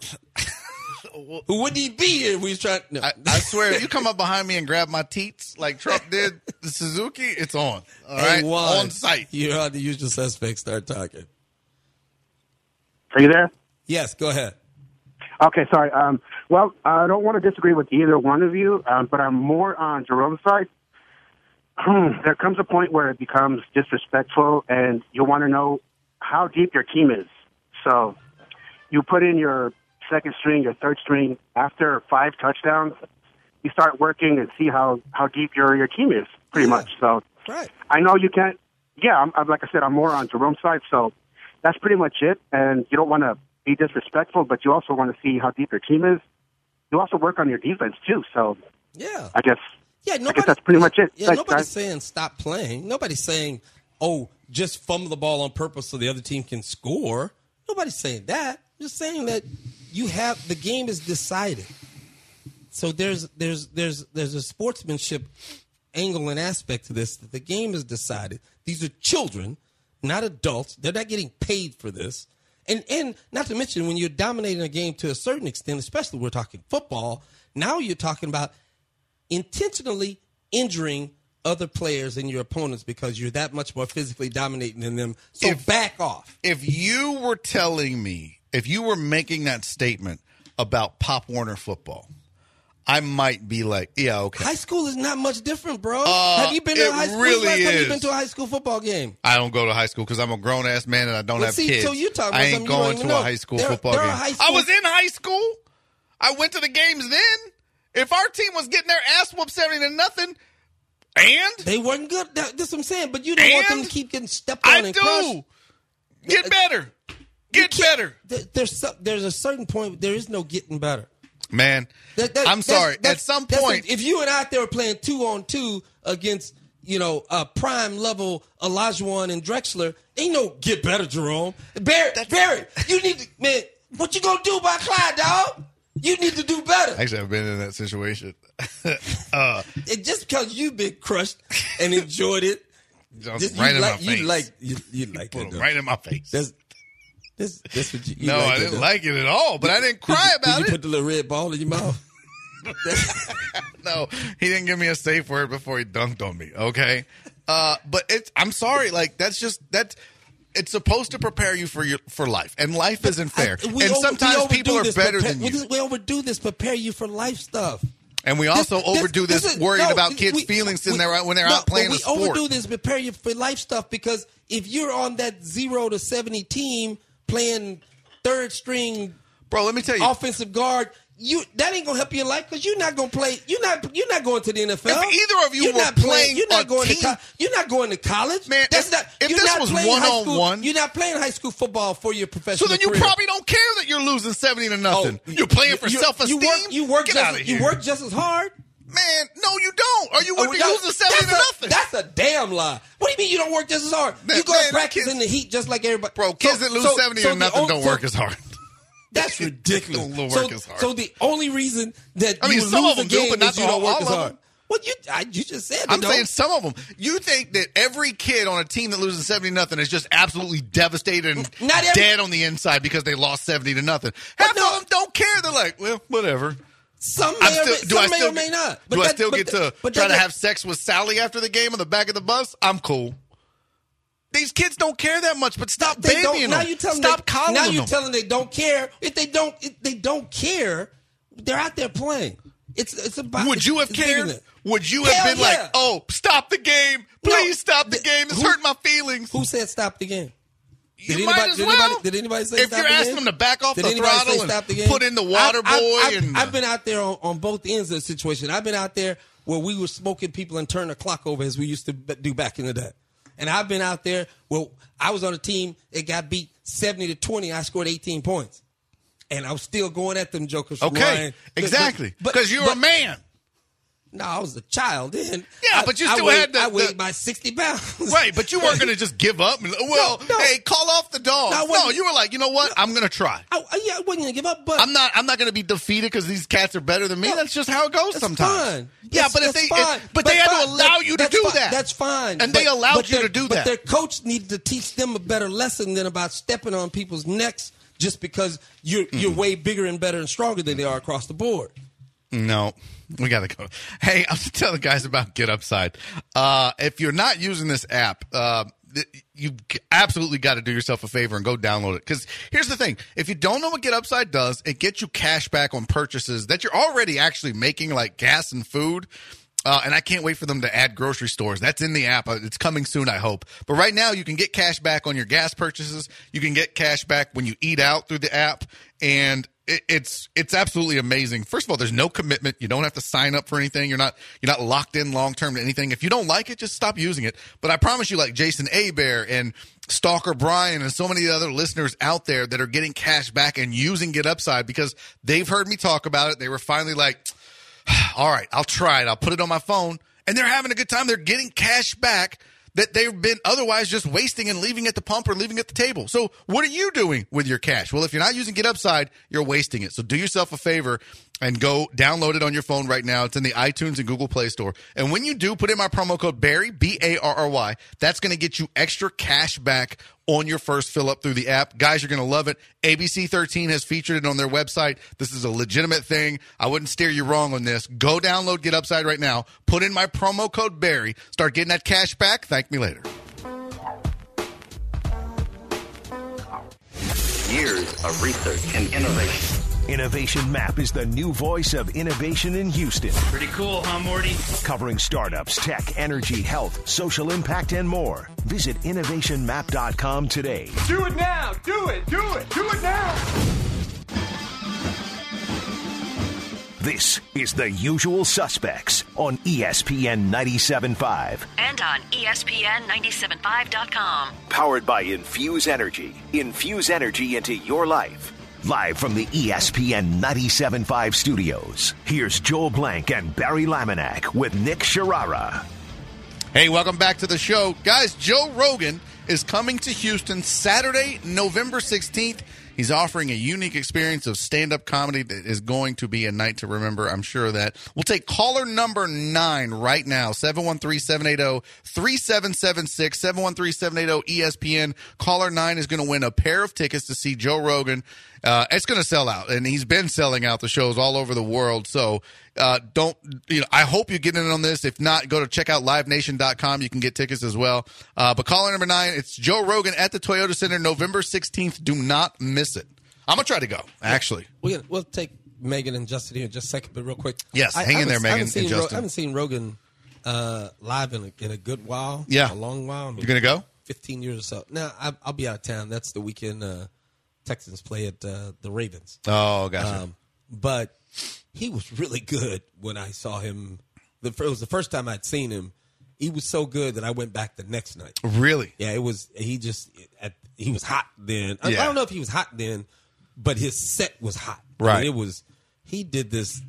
[SPEAKER 5] Who wouldn't he be here if we was trying? No.
[SPEAKER 7] I, I swear, if you come up behind me and grab my teats like Trump did the Suzuki, it's on. All right,
[SPEAKER 5] hey, Juan,
[SPEAKER 7] on site.
[SPEAKER 5] You heard the usual suspects start talking.
[SPEAKER 8] Are you there?
[SPEAKER 5] Yes, go ahead.
[SPEAKER 8] Okay, sorry. Um, well, I don't want to disagree with either one of you, um, but I'm more on Jerome's side. There comes a point where it becomes disrespectful, and you want to know how deep your team is. So you put in your second string, your third string. After five touchdowns, you start working and see how, how deep your your team is, pretty
[SPEAKER 5] yeah.
[SPEAKER 8] much. So
[SPEAKER 5] right.
[SPEAKER 8] I know you can't. Yeah, I'm, I'm, like I said, I'm more on Jerome's side, so that's pretty much it. And you don't want to be disrespectful, but you also want to see how deep your team is. You also work on your defense too. So
[SPEAKER 5] yeah,
[SPEAKER 8] I guess
[SPEAKER 5] yeah, nobody,
[SPEAKER 8] I guess that's pretty much it.
[SPEAKER 5] Yeah,
[SPEAKER 8] Thanks,
[SPEAKER 5] nobody's
[SPEAKER 8] guys.
[SPEAKER 5] saying stop playing. Nobody's saying, oh, just fumble the ball on purpose so the other team can score. Nobody's saying that. Just saying that you have the game is decided. So there's there's there's there's a sportsmanship angle and aspect to this that the game is decided. These are children, not adults. They're not getting paid for this. And and not to mention when you're dominating a game to a certain extent, especially we're talking football, now you're talking about intentionally injuring other players and your opponents because you're that much more physically dominating than them. So
[SPEAKER 7] If-
[SPEAKER 5] back off.
[SPEAKER 7] If you were telling me, if you were making that statement about Pop Warner football, I might be like, yeah, okay.
[SPEAKER 5] High school is not much different, bro.
[SPEAKER 7] Uh,
[SPEAKER 5] have you been to
[SPEAKER 7] it
[SPEAKER 5] a high school?
[SPEAKER 7] really
[SPEAKER 5] When's the last time
[SPEAKER 7] is.
[SPEAKER 5] you been to a high school football game?
[SPEAKER 7] I don't go to high school because I'm a grown ass man and I don't
[SPEAKER 5] Well,
[SPEAKER 7] have
[SPEAKER 5] see,
[SPEAKER 7] kids.
[SPEAKER 5] so you're talking
[SPEAKER 7] I
[SPEAKER 5] about
[SPEAKER 7] ain't
[SPEAKER 5] something you don't
[SPEAKER 7] going
[SPEAKER 5] even
[SPEAKER 7] to a
[SPEAKER 5] know.
[SPEAKER 7] high school
[SPEAKER 5] There-
[SPEAKER 7] football
[SPEAKER 5] there are
[SPEAKER 7] game.
[SPEAKER 5] high
[SPEAKER 7] I
[SPEAKER 5] school-
[SPEAKER 7] was in high school. I went to the games then. If our team was getting their ass whooped seventy to nothing, and
[SPEAKER 5] They weren't good. That, that's what I'm saying. But you don't want them
[SPEAKER 7] And
[SPEAKER 5] to keep getting stepped on
[SPEAKER 7] I
[SPEAKER 5] and
[SPEAKER 7] do
[SPEAKER 5] crushed.
[SPEAKER 7] get better,
[SPEAKER 5] You
[SPEAKER 7] get
[SPEAKER 5] can't-
[SPEAKER 7] better,
[SPEAKER 5] there- There's some, there's a certain point. There is no getting better.
[SPEAKER 7] man.
[SPEAKER 5] That- that-
[SPEAKER 7] I'm
[SPEAKER 5] that's-
[SPEAKER 7] sorry.
[SPEAKER 5] that's-
[SPEAKER 7] At some
[SPEAKER 5] that's
[SPEAKER 7] point,
[SPEAKER 5] a- if you and I out there were playing two on two against, you know, uh, prime level Olajuwon and Drexler, ain't no get better, Jerome. Barrett, Barrett, you need to, man. What you gonna do about Clyde, dog? You need to do better.
[SPEAKER 7] actually, I've been in that situation. uh,
[SPEAKER 5] And just because you've been crushed and enjoyed it,
[SPEAKER 7] just
[SPEAKER 5] just,
[SPEAKER 7] right
[SPEAKER 5] you
[SPEAKER 7] in
[SPEAKER 5] like,
[SPEAKER 7] my face.
[SPEAKER 5] you like, you, you like
[SPEAKER 7] Put
[SPEAKER 5] that.
[SPEAKER 7] them
[SPEAKER 5] though.
[SPEAKER 7] right in my face.
[SPEAKER 5] That's, that's, that's what you, you
[SPEAKER 7] no,
[SPEAKER 5] like
[SPEAKER 7] I
[SPEAKER 5] that,
[SPEAKER 7] didn't
[SPEAKER 5] though.
[SPEAKER 7] like it at all. But I didn't cry
[SPEAKER 5] Did you-
[SPEAKER 7] about
[SPEAKER 5] did
[SPEAKER 7] it.
[SPEAKER 5] you put the little red ball in your mouth?
[SPEAKER 7] No, he didn't give me a safe word before he dunked on me. Okay, uh, but it's. I'm sorry. Like that's just that's. It's supposed to prepare you for your for life, and life isn't fair.
[SPEAKER 5] I- we
[SPEAKER 7] and
[SPEAKER 5] over-
[SPEAKER 7] sometimes
[SPEAKER 5] we overdo
[SPEAKER 7] people are
[SPEAKER 5] this
[SPEAKER 7] better
[SPEAKER 5] prepare-
[SPEAKER 7] than
[SPEAKER 5] we
[SPEAKER 7] you.
[SPEAKER 5] just- We overdo this, prepare you for life stuff.
[SPEAKER 7] And we also
[SPEAKER 5] This- this-
[SPEAKER 7] overdo this,
[SPEAKER 5] this is-
[SPEAKER 7] worrying
[SPEAKER 5] no,
[SPEAKER 7] about kids'
[SPEAKER 5] we-
[SPEAKER 7] feelings
[SPEAKER 5] we-
[SPEAKER 7] when they're when they're
[SPEAKER 5] no,
[SPEAKER 7] out playing
[SPEAKER 5] but
[SPEAKER 7] a sport.
[SPEAKER 5] We overdo this, prepare you for life stuff because if you're on that zero to seventy team playing third string
[SPEAKER 7] Bro, let me tell you.
[SPEAKER 5] offensive guard, you that ain't gonna help you in life because you're not gonna play. You're not. You're not going to the N F L.
[SPEAKER 7] If either of you
[SPEAKER 5] you're
[SPEAKER 7] were
[SPEAKER 5] not
[SPEAKER 7] playing,
[SPEAKER 5] you're not
[SPEAKER 7] a
[SPEAKER 5] going
[SPEAKER 7] team,
[SPEAKER 5] to. Co- you're not going to college,
[SPEAKER 7] man.
[SPEAKER 5] That's
[SPEAKER 7] if,
[SPEAKER 5] not.
[SPEAKER 7] If
[SPEAKER 5] you're
[SPEAKER 7] this
[SPEAKER 5] not
[SPEAKER 7] was
[SPEAKER 5] playing
[SPEAKER 7] one
[SPEAKER 5] high
[SPEAKER 7] on
[SPEAKER 5] school,
[SPEAKER 7] one,
[SPEAKER 5] you're not playing high school football for your professional.
[SPEAKER 7] So then you
[SPEAKER 5] career.
[SPEAKER 7] probably don't care that you're losing seventy to nothing.
[SPEAKER 5] Oh,
[SPEAKER 7] you're playing for
[SPEAKER 5] you,
[SPEAKER 7] self-esteem.
[SPEAKER 5] You work. You work
[SPEAKER 7] Get
[SPEAKER 5] just.
[SPEAKER 7] out of
[SPEAKER 5] You
[SPEAKER 7] here.
[SPEAKER 5] work just as hard.
[SPEAKER 7] Man, no, you don't. Or you would
[SPEAKER 5] Oh,
[SPEAKER 7] be
[SPEAKER 5] that-
[SPEAKER 7] losing seventy to
[SPEAKER 5] that's a,
[SPEAKER 7] nothing.
[SPEAKER 5] That's a damn lie. What do you mean you don't work just as hard?
[SPEAKER 7] Man,
[SPEAKER 5] you go
[SPEAKER 7] man,
[SPEAKER 5] to practice
[SPEAKER 7] kids-
[SPEAKER 5] in the heat just like everybody.
[SPEAKER 7] Bro, kids
[SPEAKER 5] So-
[SPEAKER 7] that lose
[SPEAKER 5] so-
[SPEAKER 7] seventy
[SPEAKER 5] so
[SPEAKER 7] to
[SPEAKER 5] the
[SPEAKER 7] nothing
[SPEAKER 5] on-
[SPEAKER 7] don't
[SPEAKER 5] so-
[SPEAKER 7] work as hard.
[SPEAKER 5] That's ridiculous.
[SPEAKER 7] Don't work
[SPEAKER 5] so,
[SPEAKER 7] as hard.
[SPEAKER 5] so the only reason that
[SPEAKER 7] I mean,
[SPEAKER 5] you
[SPEAKER 7] some
[SPEAKER 5] lose
[SPEAKER 7] of them
[SPEAKER 5] a
[SPEAKER 7] do,
[SPEAKER 5] game
[SPEAKER 7] but not
[SPEAKER 5] is you don't
[SPEAKER 7] all-
[SPEAKER 5] work
[SPEAKER 7] all
[SPEAKER 5] as
[SPEAKER 7] of
[SPEAKER 5] hard.
[SPEAKER 7] them.
[SPEAKER 5] Well, you, I, you just said they
[SPEAKER 7] I'm
[SPEAKER 5] don't.
[SPEAKER 7] saying some of them. You think that every kid on a team that loses seventy to nothing is just absolutely devastated and
[SPEAKER 5] Not every-
[SPEAKER 7] dead on the inside because they lost seventy to nothing. Half
[SPEAKER 5] no-
[SPEAKER 7] of them don't care. They're like, well, whatever.
[SPEAKER 5] Some
[SPEAKER 7] I'm
[SPEAKER 5] may, or,
[SPEAKER 7] still-
[SPEAKER 5] may,
[SPEAKER 7] do
[SPEAKER 5] some
[SPEAKER 7] I
[SPEAKER 5] may
[SPEAKER 7] still
[SPEAKER 5] or may
[SPEAKER 7] get-
[SPEAKER 5] not.
[SPEAKER 7] Do I
[SPEAKER 5] that-
[SPEAKER 7] still
[SPEAKER 5] but
[SPEAKER 7] get
[SPEAKER 5] that-
[SPEAKER 7] to
[SPEAKER 5] but
[SPEAKER 7] try
[SPEAKER 5] that-
[SPEAKER 7] to have sex with Sally after the game on the back of the bus? I'm cool. These kids don't care that much, but stop
[SPEAKER 5] they don't-
[SPEAKER 7] babying
[SPEAKER 5] now
[SPEAKER 7] them.
[SPEAKER 5] you telling
[SPEAKER 7] Stop
[SPEAKER 5] they,
[SPEAKER 7] coddling
[SPEAKER 5] Now
[SPEAKER 7] them.
[SPEAKER 5] you're telling they don't care. If they don't, if they don't care, they're out there playing. It's it's about.
[SPEAKER 7] Would
[SPEAKER 5] it's,
[SPEAKER 7] you have
[SPEAKER 5] it's bigger
[SPEAKER 7] cared?
[SPEAKER 5] than-
[SPEAKER 7] Would you
[SPEAKER 5] Hell
[SPEAKER 7] have been
[SPEAKER 5] yeah.
[SPEAKER 7] like, oh, stop the game. Please
[SPEAKER 5] No,
[SPEAKER 7] stop the
[SPEAKER 5] the-
[SPEAKER 7] game. This
[SPEAKER 5] who-
[SPEAKER 7] hurt my feelings.
[SPEAKER 5] Who said stop the game?
[SPEAKER 7] You
[SPEAKER 5] Did
[SPEAKER 7] might
[SPEAKER 5] anybody,
[SPEAKER 7] as
[SPEAKER 5] did,
[SPEAKER 7] well.
[SPEAKER 5] anybody, did anybody say
[SPEAKER 7] if
[SPEAKER 5] stop
[SPEAKER 7] you're
[SPEAKER 5] the
[SPEAKER 7] asking
[SPEAKER 5] game?
[SPEAKER 7] them to back off
[SPEAKER 5] Did
[SPEAKER 7] the
[SPEAKER 5] anybody say
[SPEAKER 7] throttle
[SPEAKER 5] stop the
[SPEAKER 7] and
[SPEAKER 5] game?
[SPEAKER 7] put in the water
[SPEAKER 5] I've,
[SPEAKER 7] boy,
[SPEAKER 5] I've, I've,
[SPEAKER 7] and
[SPEAKER 5] I've been out there on, on both ends of the situation. I've been out there where we were smoking people and turn the clock over as we used to b- do back in the day. And I've been out there where I was on a team that got beat seventy to twenty. I scored eighteen points. And I was still going at them jokers from
[SPEAKER 7] okay,
[SPEAKER 5] Ryan.
[SPEAKER 7] exactly,
[SPEAKER 5] But-
[SPEAKER 7] because you're
[SPEAKER 5] but-
[SPEAKER 7] a man.
[SPEAKER 5] No, I was a child then.
[SPEAKER 7] Yeah,
[SPEAKER 5] I-
[SPEAKER 7] but you
[SPEAKER 5] I
[SPEAKER 7] still
[SPEAKER 5] weighed,
[SPEAKER 7] had the-
[SPEAKER 5] I weighed
[SPEAKER 7] the-
[SPEAKER 5] my sixty pounds.
[SPEAKER 7] Right, but you weren't going to just give up. And, well,
[SPEAKER 5] No, no.
[SPEAKER 7] hey, call off the dog.
[SPEAKER 5] No, I
[SPEAKER 7] No,
[SPEAKER 5] wasn't-
[SPEAKER 7] you were like, you know what? I'm going to try.
[SPEAKER 5] I, I, yeah, I wasn't going to give up, but
[SPEAKER 7] I'm not. I'm not going to be defeated because these cats are better than me.
[SPEAKER 5] No,
[SPEAKER 7] That's just how it goes
[SPEAKER 5] that's
[SPEAKER 7] sometimes.
[SPEAKER 5] fine.
[SPEAKER 7] Yeah,
[SPEAKER 5] That's-
[SPEAKER 7] but if
[SPEAKER 5] that's
[SPEAKER 7] they,
[SPEAKER 5] fine.
[SPEAKER 7] if, but, they had
[SPEAKER 5] fine.
[SPEAKER 7] to allow
[SPEAKER 5] That-
[SPEAKER 7] you to
[SPEAKER 5] that's
[SPEAKER 7] do
[SPEAKER 5] fine.
[SPEAKER 7] that.
[SPEAKER 5] That's fine.
[SPEAKER 7] And
[SPEAKER 5] But-
[SPEAKER 7] they allowed
[SPEAKER 5] but
[SPEAKER 7] you
[SPEAKER 5] their-
[SPEAKER 7] to do
[SPEAKER 5] but
[SPEAKER 7] that.
[SPEAKER 5] their coach needed to teach them a better lesson than about stepping on people's necks just because you're you're way bigger and better and stronger than they are across the board.
[SPEAKER 7] No, we got to go. Hey, I'm just telling guys about Get Upside. Uh, if you're not using this app, uh, th- you absolutely got to do yourself a favor and go download it. Because here's the thing. If you don't know what Get Upside does, it gets you cash back on purchases that you're already actually making, like gas and food. Uh, and I can't wait for them to add grocery stores. That's in the app. It's coming soon, I hope. But right now, you can get cash back on your gas purchases. You can get cash back when you eat out through the app. And it, it's it's absolutely amazing. First of all, there's no commitment. You don't have to sign up for anything. You're not you're not locked in long term to anything. If you don't like it, just stop using it. But I promise you, like Jason Abear and Stalker Brian and so many other listeners out there that are getting cash back and using Get Upside because they've heard me talk about it. They were finally like, all right, I'll try it. I'll put it on my phone. And they're having a good time. They're getting cash back that they've been otherwise just wasting and leaving at the pump or leaving at the table. So what are you doing with your cash? Well, if you're not using Get Upside, you're wasting it. So do yourself a favor and go download it on your phone right now. It's in the iTunes and Google Play Store. And when you do, put in my promo code Barry, B A R R Y. That's going to get you extra cash back on your first fill up through the app. Guys, you're going to love it. A B C thirteen has featured it on their website. This is a legitimate thing. I wouldn't steer you wrong on this. Go download Get Upside right now. Put in my promo code Barry. Start getting that cash back. Thank me later.
[SPEAKER 2] Years of research and innovation.
[SPEAKER 3] Innovation Map is the new voice of innovation in Houston.
[SPEAKER 9] Pretty cool, huh, Morty?
[SPEAKER 3] Covering startups, tech, energy, health, social impact, and more. Visit innovation map dot com today.
[SPEAKER 9] Do it now! Do it! Do it! Do it now!
[SPEAKER 3] This is The Usual Suspects on E S P N ninety-seven point five.
[SPEAKER 4] And on E S P N ninety-seven point five dot com.
[SPEAKER 3] Powered by Infuse Energy. Infuse energy into your life. Live from the E S P N ninety-seven point five studios, here's Joel Blank and Barry Laminack with Nick Sharara.
[SPEAKER 7] Hey, welcome back to the show. Guys, Joe Rogan is coming to Houston Saturday, November sixteenth. He's offering a unique experience of stand-up comedy that is going to be a night to remember. I'm sure of that. We'll take caller number nine right now, seven one three, seven eight zero, three seven seven six, seven one three, seven eight zero, E S P N. Caller nine is going to win a pair of tickets to see Joe Rogan. Uh, it's going to sell out, and he's been selling out the shows all over the world. So uh, don't, you know, I hope you get in on this. If not, go to check out live nation dot com. You can get tickets as well. Uh, but caller number nine, it's Joe Rogan at the Toyota Center, November sixteenth. Do not miss it. I'm going to try to go, actually.
[SPEAKER 5] We'll, we'll take Megan and Justin here in just a second, but real quick.
[SPEAKER 7] Yes,
[SPEAKER 5] I,
[SPEAKER 7] hang
[SPEAKER 5] I
[SPEAKER 7] in there,
[SPEAKER 5] I
[SPEAKER 7] Megan and
[SPEAKER 5] Ro-
[SPEAKER 7] Justin.
[SPEAKER 5] I haven't seen Rogan uh, live in a, in a good while.
[SPEAKER 7] Yeah.
[SPEAKER 5] A long while. I mean,
[SPEAKER 7] You're going to go?
[SPEAKER 5] fifteen years or so. Now, I, I'll be out of town. That's the weekend uh, Texans play at uh, the Ravens.
[SPEAKER 7] Oh, gotcha.
[SPEAKER 5] Um, but he was really good when I saw him. The, it was the first time I'd seen him. He was so good that I went back the next night.
[SPEAKER 7] Really?
[SPEAKER 5] Yeah, it was. He just at, he was hot then. I,
[SPEAKER 7] Yeah.
[SPEAKER 5] I don't know if he was hot then, but his set was hot. I
[SPEAKER 7] Right.
[SPEAKER 5] mean, it was. He did this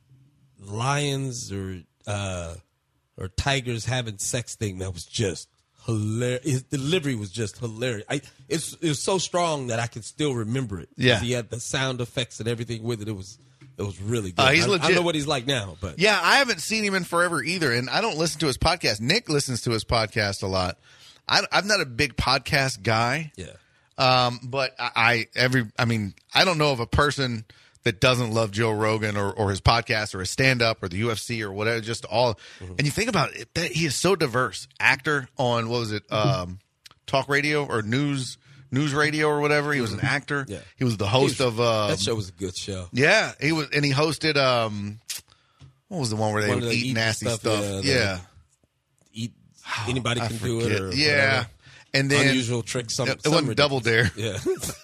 [SPEAKER 5] lions or uh, or tigers having sex thing that was just hilarious. His delivery was just hilarious. I it's it was so strong that I can still remember it. 'Cause
[SPEAKER 7] Yeah.
[SPEAKER 5] he had the sound effects and everything with it. It was it was really good.
[SPEAKER 7] Uh, he's
[SPEAKER 5] I, I don't
[SPEAKER 7] legit.
[SPEAKER 5] know what he's like now, but
[SPEAKER 7] Yeah, I haven't seen him in forever either, and I don't listen to his podcast. Nick listens to his podcast a lot. I, I'm not a big podcast guy.
[SPEAKER 5] yeah.
[SPEAKER 7] Um, but I, I every I mean I don't know of a person that doesn't love Joe Rogan or, or his podcast or his stand up or the U F C or whatever. Just all,
[SPEAKER 5] Mm-hmm.
[SPEAKER 7] and you think about it, that he is so diverse. Actor on what was it, um, talk radio or news news radio or whatever. He was an actor.
[SPEAKER 5] Yeah.
[SPEAKER 7] He was the host
[SPEAKER 5] He was-
[SPEAKER 7] of uh,
[SPEAKER 5] that show was a good show.
[SPEAKER 7] yeah. He was and he hosted um, what was the one where they
[SPEAKER 5] One
[SPEAKER 7] would
[SPEAKER 5] of the
[SPEAKER 7] eat
[SPEAKER 5] eating
[SPEAKER 7] nasty
[SPEAKER 5] stuff,
[SPEAKER 7] stuff?
[SPEAKER 5] yeah, the-
[SPEAKER 7] Yeah,
[SPEAKER 5] Eat anybody
[SPEAKER 7] I
[SPEAKER 5] can do
[SPEAKER 7] forget.
[SPEAKER 5] it. Or
[SPEAKER 7] yeah.
[SPEAKER 5] whatever.
[SPEAKER 7] And then
[SPEAKER 5] Unusual trick. Some,
[SPEAKER 7] it
[SPEAKER 5] some
[SPEAKER 7] wasn't Double Dare.
[SPEAKER 5] Yeah.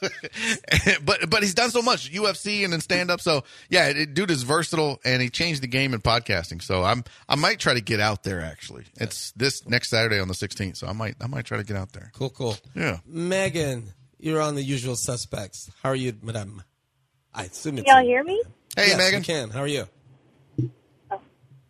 [SPEAKER 7] but but he's done so much U F C and then stand up. So yeah, it, dude is versatile and he changed the game in podcasting. So I'm I might try to get out there. Actually, it's this next Saturday on the sixteenth. So I might I might try to get out there.
[SPEAKER 5] Cool, cool.
[SPEAKER 7] Yeah.
[SPEAKER 5] Megan, you're on the usual suspects. How are you, madame? I assume it's
[SPEAKER 10] Y'all hear me?
[SPEAKER 7] Hey,
[SPEAKER 5] yes,
[SPEAKER 7] Megan.
[SPEAKER 5] we can. How are you?
[SPEAKER 10] Oh.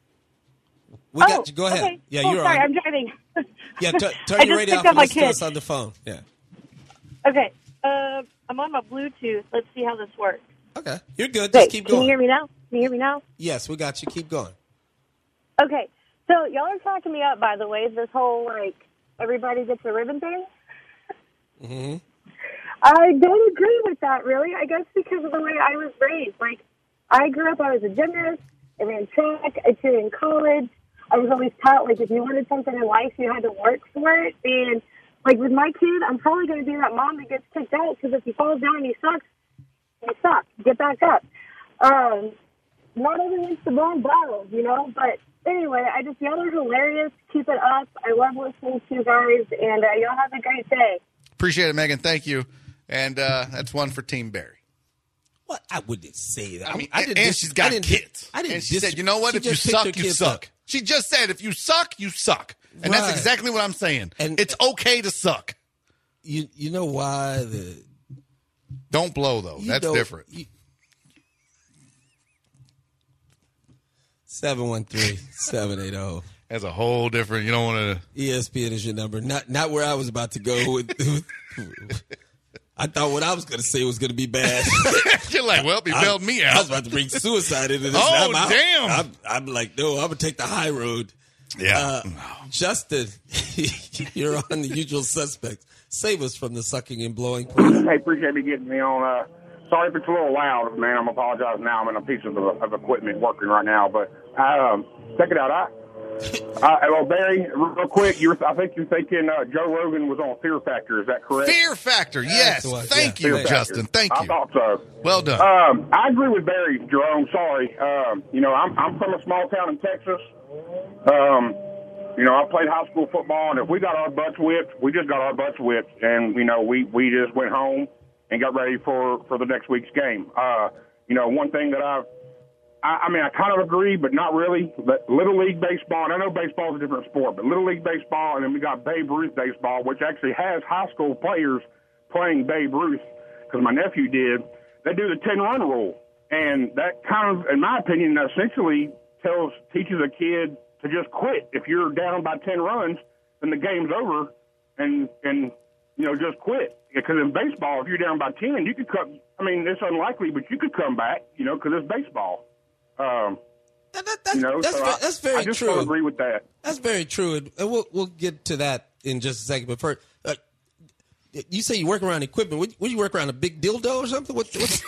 [SPEAKER 5] We got
[SPEAKER 10] Oh,
[SPEAKER 5] you. Go ahead.
[SPEAKER 10] okay.
[SPEAKER 5] Yeah,
[SPEAKER 10] oh,
[SPEAKER 5] you're
[SPEAKER 10] sorry,
[SPEAKER 5] on.
[SPEAKER 10] I'm driving.
[SPEAKER 5] Yeah, t- turn
[SPEAKER 10] I
[SPEAKER 5] your
[SPEAKER 10] just
[SPEAKER 5] radio
[SPEAKER 10] picked
[SPEAKER 5] off
[SPEAKER 10] up
[SPEAKER 5] and
[SPEAKER 10] my
[SPEAKER 5] listen to
[SPEAKER 10] kid.
[SPEAKER 5] us on the phone. Yeah.
[SPEAKER 10] Okay, uh, I'm on my Bluetooth. Let's see how this works.
[SPEAKER 5] Okay. You're good. Just
[SPEAKER 10] Wait,
[SPEAKER 5] keep
[SPEAKER 10] can you
[SPEAKER 5] going.
[SPEAKER 10] hear me now? Can you hear me now?
[SPEAKER 5] Yes, we got you. Keep going.
[SPEAKER 10] Okay, so y'all are talking me up, by the way, this whole, like, everybody gets a ribbon thing.
[SPEAKER 5] Mm-hmm.
[SPEAKER 10] I don't agree with that, really. I guess because of the way I was raised. Like, I grew up, I was a gymnast, I ran track, I cheered in college. I was always taught, like, if you wanted something in life, you had to work for it. And, like, with my kid, I'm probably going to be that mom that gets kicked out because if he falls down and he sucks, he sucks. Get back up. Um, not everyone's the bone battle, you know? But anyway, I just, y'all are hilarious. Keep it up. I love listening to you guys, and uh, y'all have a great day.
[SPEAKER 7] Appreciate it, Megan. Thank you. And uh, that's one for Team Barry.
[SPEAKER 5] What? I wouldn't say that.
[SPEAKER 7] I mean,
[SPEAKER 5] I
[SPEAKER 7] and,
[SPEAKER 5] didn't
[SPEAKER 7] and
[SPEAKER 5] dis-
[SPEAKER 7] she's got
[SPEAKER 5] I didn't,
[SPEAKER 7] kids.
[SPEAKER 5] I didn't
[SPEAKER 7] and she
[SPEAKER 5] dis-
[SPEAKER 7] said, you know what?
[SPEAKER 5] she
[SPEAKER 7] If you
[SPEAKER 5] just picked her
[SPEAKER 7] suck, you
[SPEAKER 5] kids
[SPEAKER 7] suck.
[SPEAKER 5] up.
[SPEAKER 7] She just said, if you suck, you suck. And that's
[SPEAKER 5] Right.
[SPEAKER 7] exactly what I'm saying.
[SPEAKER 5] And-
[SPEAKER 7] it's okay to suck.
[SPEAKER 5] You you know why the
[SPEAKER 7] Don't blow, though.
[SPEAKER 5] you
[SPEAKER 7] That's
[SPEAKER 5] know-
[SPEAKER 7] different.
[SPEAKER 5] you- seven one three, seven eight zero.
[SPEAKER 7] That's a whole different, you don't want to.
[SPEAKER 5] E S P N is your number. Not not where I was about to go. With, with- I thought what I was going to say was going to be bad.
[SPEAKER 7] You're like, well, he bailed me
[SPEAKER 5] I was
[SPEAKER 7] out.
[SPEAKER 5] about to bring suicide into this.
[SPEAKER 7] Oh,
[SPEAKER 5] I'm out.
[SPEAKER 7] damn.
[SPEAKER 5] I'm, I'm like, no, I'm going to take the high road.
[SPEAKER 7] Yeah.
[SPEAKER 5] Uh, Justin, you're on the usual suspects. Save us from the sucking and blowing, please.
[SPEAKER 11] Hey, appreciate you getting me on. Uh, sorry if it's a little loud, man. I'm apologizing now. I'm in a piece of, of equipment working right now. But um, check it out. I, uh, well, Barry, real quick, you were, I think you're thinking uh, Joe Rogan was on Fear Factor. Is that correct?
[SPEAKER 7] Fear Factor, yes.
[SPEAKER 5] That's what-
[SPEAKER 7] Thank
[SPEAKER 5] yeah.
[SPEAKER 7] you,
[SPEAKER 11] Fear Factor.
[SPEAKER 7] Justin. Thank
[SPEAKER 11] I
[SPEAKER 7] you.
[SPEAKER 11] thought so.
[SPEAKER 7] Well done.
[SPEAKER 11] Um, I agree with Barry, Jerome. Sorry. Um, you know, I'm, I'm from a small town in Texas. Um, you know, I played high school football, and if we got our butts whipped, we just got our butts whipped. And, you know, we, we just went home and got ready for, for the next week's game. Uh, you know, one thing that I've I, I mean, I kind of agree, but not really. But Little League Baseball, and I know baseball is a different sport, but Little League Baseball, and then we got Babe Ruth Baseball, which actually has high school players playing Babe Ruth, because my nephew did. They do the ten-run rule, and that kind of, in my opinion, essentially tells teaches a kid to just quit. If you're down by ten runs, then the game's over, and, and you know, just quit. Because in baseball, if you're down by ten, you could come. I mean, it's unlikely, but you could come back, you know, because it's baseball. Um,
[SPEAKER 5] That- that- that's,
[SPEAKER 11] you know,
[SPEAKER 5] that's,
[SPEAKER 11] so
[SPEAKER 5] ve-
[SPEAKER 11] I,
[SPEAKER 5] that's very
[SPEAKER 11] I just
[SPEAKER 5] true.
[SPEAKER 11] don't agree with that.
[SPEAKER 5] That's very true, and and we'll we'll get to that in just a second. But first, uh, you say you work around equipment. What, what do you work around, a big dildo or something? What, what's...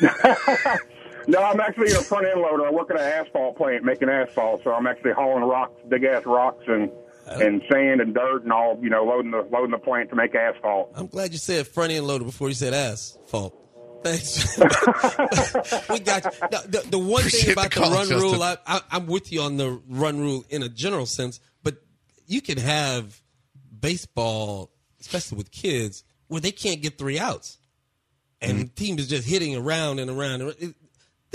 [SPEAKER 11] No, I'm actually a front end loader. I work at an asphalt plant making asphalt, so I'm actually hauling rocks, big ass rocks, and and sand and dirt and all. You know, loading the loading the plant to make asphalt.
[SPEAKER 5] I'm glad you said front end loader before you said asphalt. Thanks. We got you. No, the, the one
[SPEAKER 7] Appreciate
[SPEAKER 5] thing about
[SPEAKER 7] the
[SPEAKER 5] the,
[SPEAKER 7] call,
[SPEAKER 5] run
[SPEAKER 7] Justin.
[SPEAKER 5] rule, I, I, I'm with you on the run rule in a general sense, but you can have baseball, especially with kids, where they can't get three outs, and the team is just hitting around and around. It,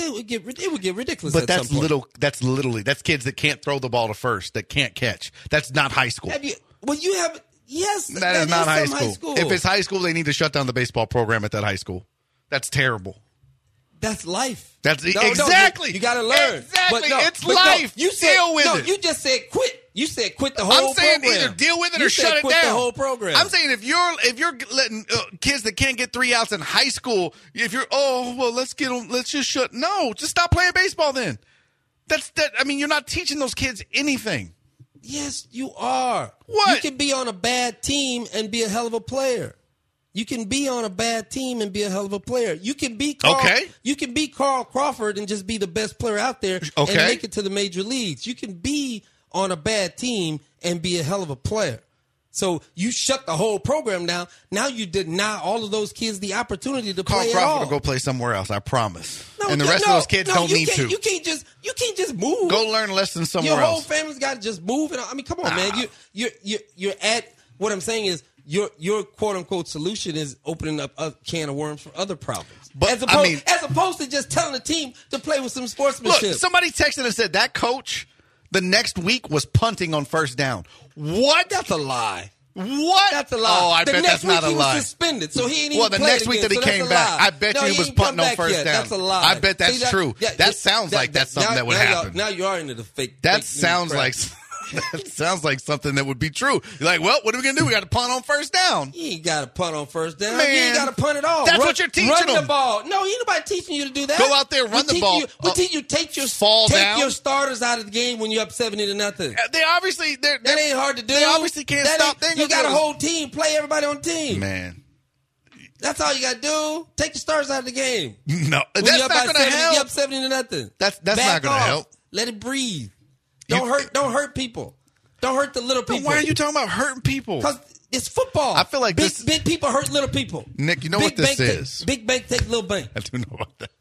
[SPEAKER 5] they would get it would get ridiculous.
[SPEAKER 7] But
[SPEAKER 5] at
[SPEAKER 7] that's
[SPEAKER 5] some point.
[SPEAKER 7] little. That's literally that's kids that can't throw the ball to first, that can't catch. That's not high school.
[SPEAKER 5] Have you, well, you have yes.
[SPEAKER 7] that,
[SPEAKER 5] that
[SPEAKER 7] is not high
[SPEAKER 5] some
[SPEAKER 7] school.
[SPEAKER 5] high school.
[SPEAKER 7] If it's high school, they need to shut down the baseball program at that high school. That's terrible.
[SPEAKER 5] That's life.
[SPEAKER 7] That's
[SPEAKER 5] no,
[SPEAKER 7] exactly.
[SPEAKER 5] No, you, you got to learn.
[SPEAKER 7] Exactly.
[SPEAKER 5] But no,
[SPEAKER 7] it's
[SPEAKER 5] but
[SPEAKER 7] life.
[SPEAKER 5] No, you said,
[SPEAKER 7] deal with
[SPEAKER 5] no,
[SPEAKER 7] it.
[SPEAKER 5] You just said quit. You said quit the whole
[SPEAKER 7] I'm saying
[SPEAKER 5] program.
[SPEAKER 7] either deal with it
[SPEAKER 5] you
[SPEAKER 7] or shut it
[SPEAKER 5] quit
[SPEAKER 7] down.
[SPEAKER 5] The whole program.
[SPEAKER 7] I'm saying if you're if you're letting uh, kids that can't get three outs in high school, if you're oh well, let's get them. Let's just shut. No, just stop playing baseball then. That's that. I mean, you're not teaching those kids anything.
[SPEAKER 5] Yes, you are.
[SPEAKER 7] What?
[SPEAKER 5] You can be on a bad team and be a hell of a player. You can be on a bad team and be a hell of a player. You can be Carl,
[SPEAKER 7] okay.
[SPEAKER 5] You can be Carl Crawford and just be the best player out there
[SPEAKER 7] okay.
[SPEAKER 5] and make it to the major leagues. You can be on a bad team and be a hell of a player. So you shut the whole program down. Now you deny all of those kids the opportunity to
[SPEAKER 7] Carl
[SPEAKER 5] play
[SPEAKER 7] Crawford
[SPEAKER 5] at all.
[SPEAKER 7] will go play somewhere else. I promise.
[SPEAKER 5] No,
[SPEAKER 7] and the rest
[SPEAKER 5] no,
[SPEAKER 7] of those kids
[SPEAKER 5] no,
[SPEAKER 7] don't
[SPEAKER 5] you
[SPEAKER 7] need
[SPEAKER 5] can't,
[SPEAKER 7] to.
[SPEAKER 5] You can't just you can't just move.
[SPEAKER 7] Go learn lessons somewhere
[SPEAKER 5] Your whole
[SPEAKER 7] else.
[SPEAKER 5] family's got to just move. And I mean, come on,
[SPEAKER 7] ah.
[SPEAKER 5] man. You you you you're at what I'm saying is. Your your quote unquote solution is opening up a can of worms for other problems,
[SPEAKER 7] but
[SPEAKER 5] as opposed,
[SPEAKER 7] I mean,
[SPEAKER 5] as opposed to just telling the team to play with some sportsmanship.
[SPEAKER 7] Look, somebody texted and said that coach the next week was punting on first down. What?
[SPEAKER 5] That's a lie.
[SPEAKER 7] What?
[SPEAKER 5] That's a lie.
[SPEAKER 7] Oh, I
[SPEAKER 5] the
[SPEAKER 7] bet
[SPEAKER 5] next
[SPEAKER 7] that's not
[SPEAKER 5] week
[SPEAKER 7] a lie.
[SPEAKER 5] He was suspended, so he ain't even
[SPEAKER 7] Well, the
[SPEAKER 5] played
[SPEAKER 7] next week
[SPEAKER 5] again,
[SPEAKER 7] that he
[SPEAKER 5] so
[SPEAKER 7] came
[SPEAKER 5] that's a
[SPEAKER 7] back,
[SPEAKER 5] lie.
[SPEAKER 7] I bet
[SPEAKER 5] no,
[SPEAKER 7] you he was
[SPEAKER 5] ain't come
[SPEAKER 7] punting on
[SPEAKER 5] back
[SPEAKER 7] first
[SPEAKER 5] yet.
[SPEAKER 7] down.
[SPEAKER 5] That's a lie.
[SPEAKER 7] I bet that's
[SPEAKER 5] See, that,
[SPEAKER 7] true.
[SPEAKER 5] Yeah,
[SPEAKER 7] that sounds
[SPEAKER 5] that,
[SPEAKER 7] like that's something
[SPEAKER 5] now,
[SPEAKER 7] that would
[SPEAKER 5] now
[SPEAKER 7] happen.
[SPEAKER 5] Now you are into the fake.
[SPEAKER 7] That
[SPEAKER 5] fake
[SPEAKER 7] sounds like. That sounds like something that would be true. You're like, well, what are we going to do? We got to punt on first down.
[SPEAKER 5] You ain't got to punt on first down.
[SPEAKER 7] Man,
[SPEAKER 5] you ain't got to punt at all.
[SPEAKER 7] That's
[SPEAKER 5] run,
[SPEAKER 7] what you're teaching
[SPEAKER 5] run
[SPEAKER 7] them.
[SPEAKER 5] the ball. No, ain't nobody teaching you to do that.
[SPEAKER 7] Go out there, run
[SPEAKER 5] we
[SPEAKER 7] the ball.
[SPEAKER 5] You, we
[SPEAKER 7] uh,
[SPEAKER 5] teach you take your
[SPEAKER 7] fall
[SPEAKER 5] take
[SPEAKER 7] down.
[SPEAKER 5] your starters out of the game when you're up seventy to nothing.
[SPEAKER 7] They obviously they're, they're,
[SPEAKER 5] that ain't hard to do.
[SPEAKER 7] They obviously can't
[SPEAKER 5] that
[SPEAKER 7] stop
[SPEAKER 5] things.
[SPEAKER 7] things.
[SPEAKER 5] You got a whole team. Play everybody on the team.
[SPEAKER 7] Man,
[SPEAKER 5] that's all you got to do. Take your starters out of the game.
[SPEAKER 7] No,
[SPEAKER 5] when
[SPEAKER 7] that's
[SPEAKER 5] you're
[SPEAKER 7] not going to help.
[SPEAKER 5] You're up seventy to nothing.
[SPEAKER 7] That's that's
[SPEAKER 5] Back
[SPEAKER 7] not going to
[SPEAKER 5] off.
[SPEAKER 7] help.
[SPEAKER 5] Let it breathe. Don't
[SPEAKER 7] You,
[SPEAKER 5] hurt. Don't hurt people. Don't hurt the little people.
[SPEAKER 7] Why are you talking about hurting people?
[SPEAKER 5] Because it's football.
[SPEAKER 7] I feel like
[SPEAKER 5] big,
[SPEAKER 7] this,
[SPEAKER 5] big people hurt little people.
[SPEAKER 7] Nick, you know
[SPEAKER 5] big
[SPEAKER 7] what this
[SPEAKER 5] bank
[SPEAKER 7] is?
[SPEAKER 5] Take, big bank take little bank.
[SPEAKER 7] I do know about that.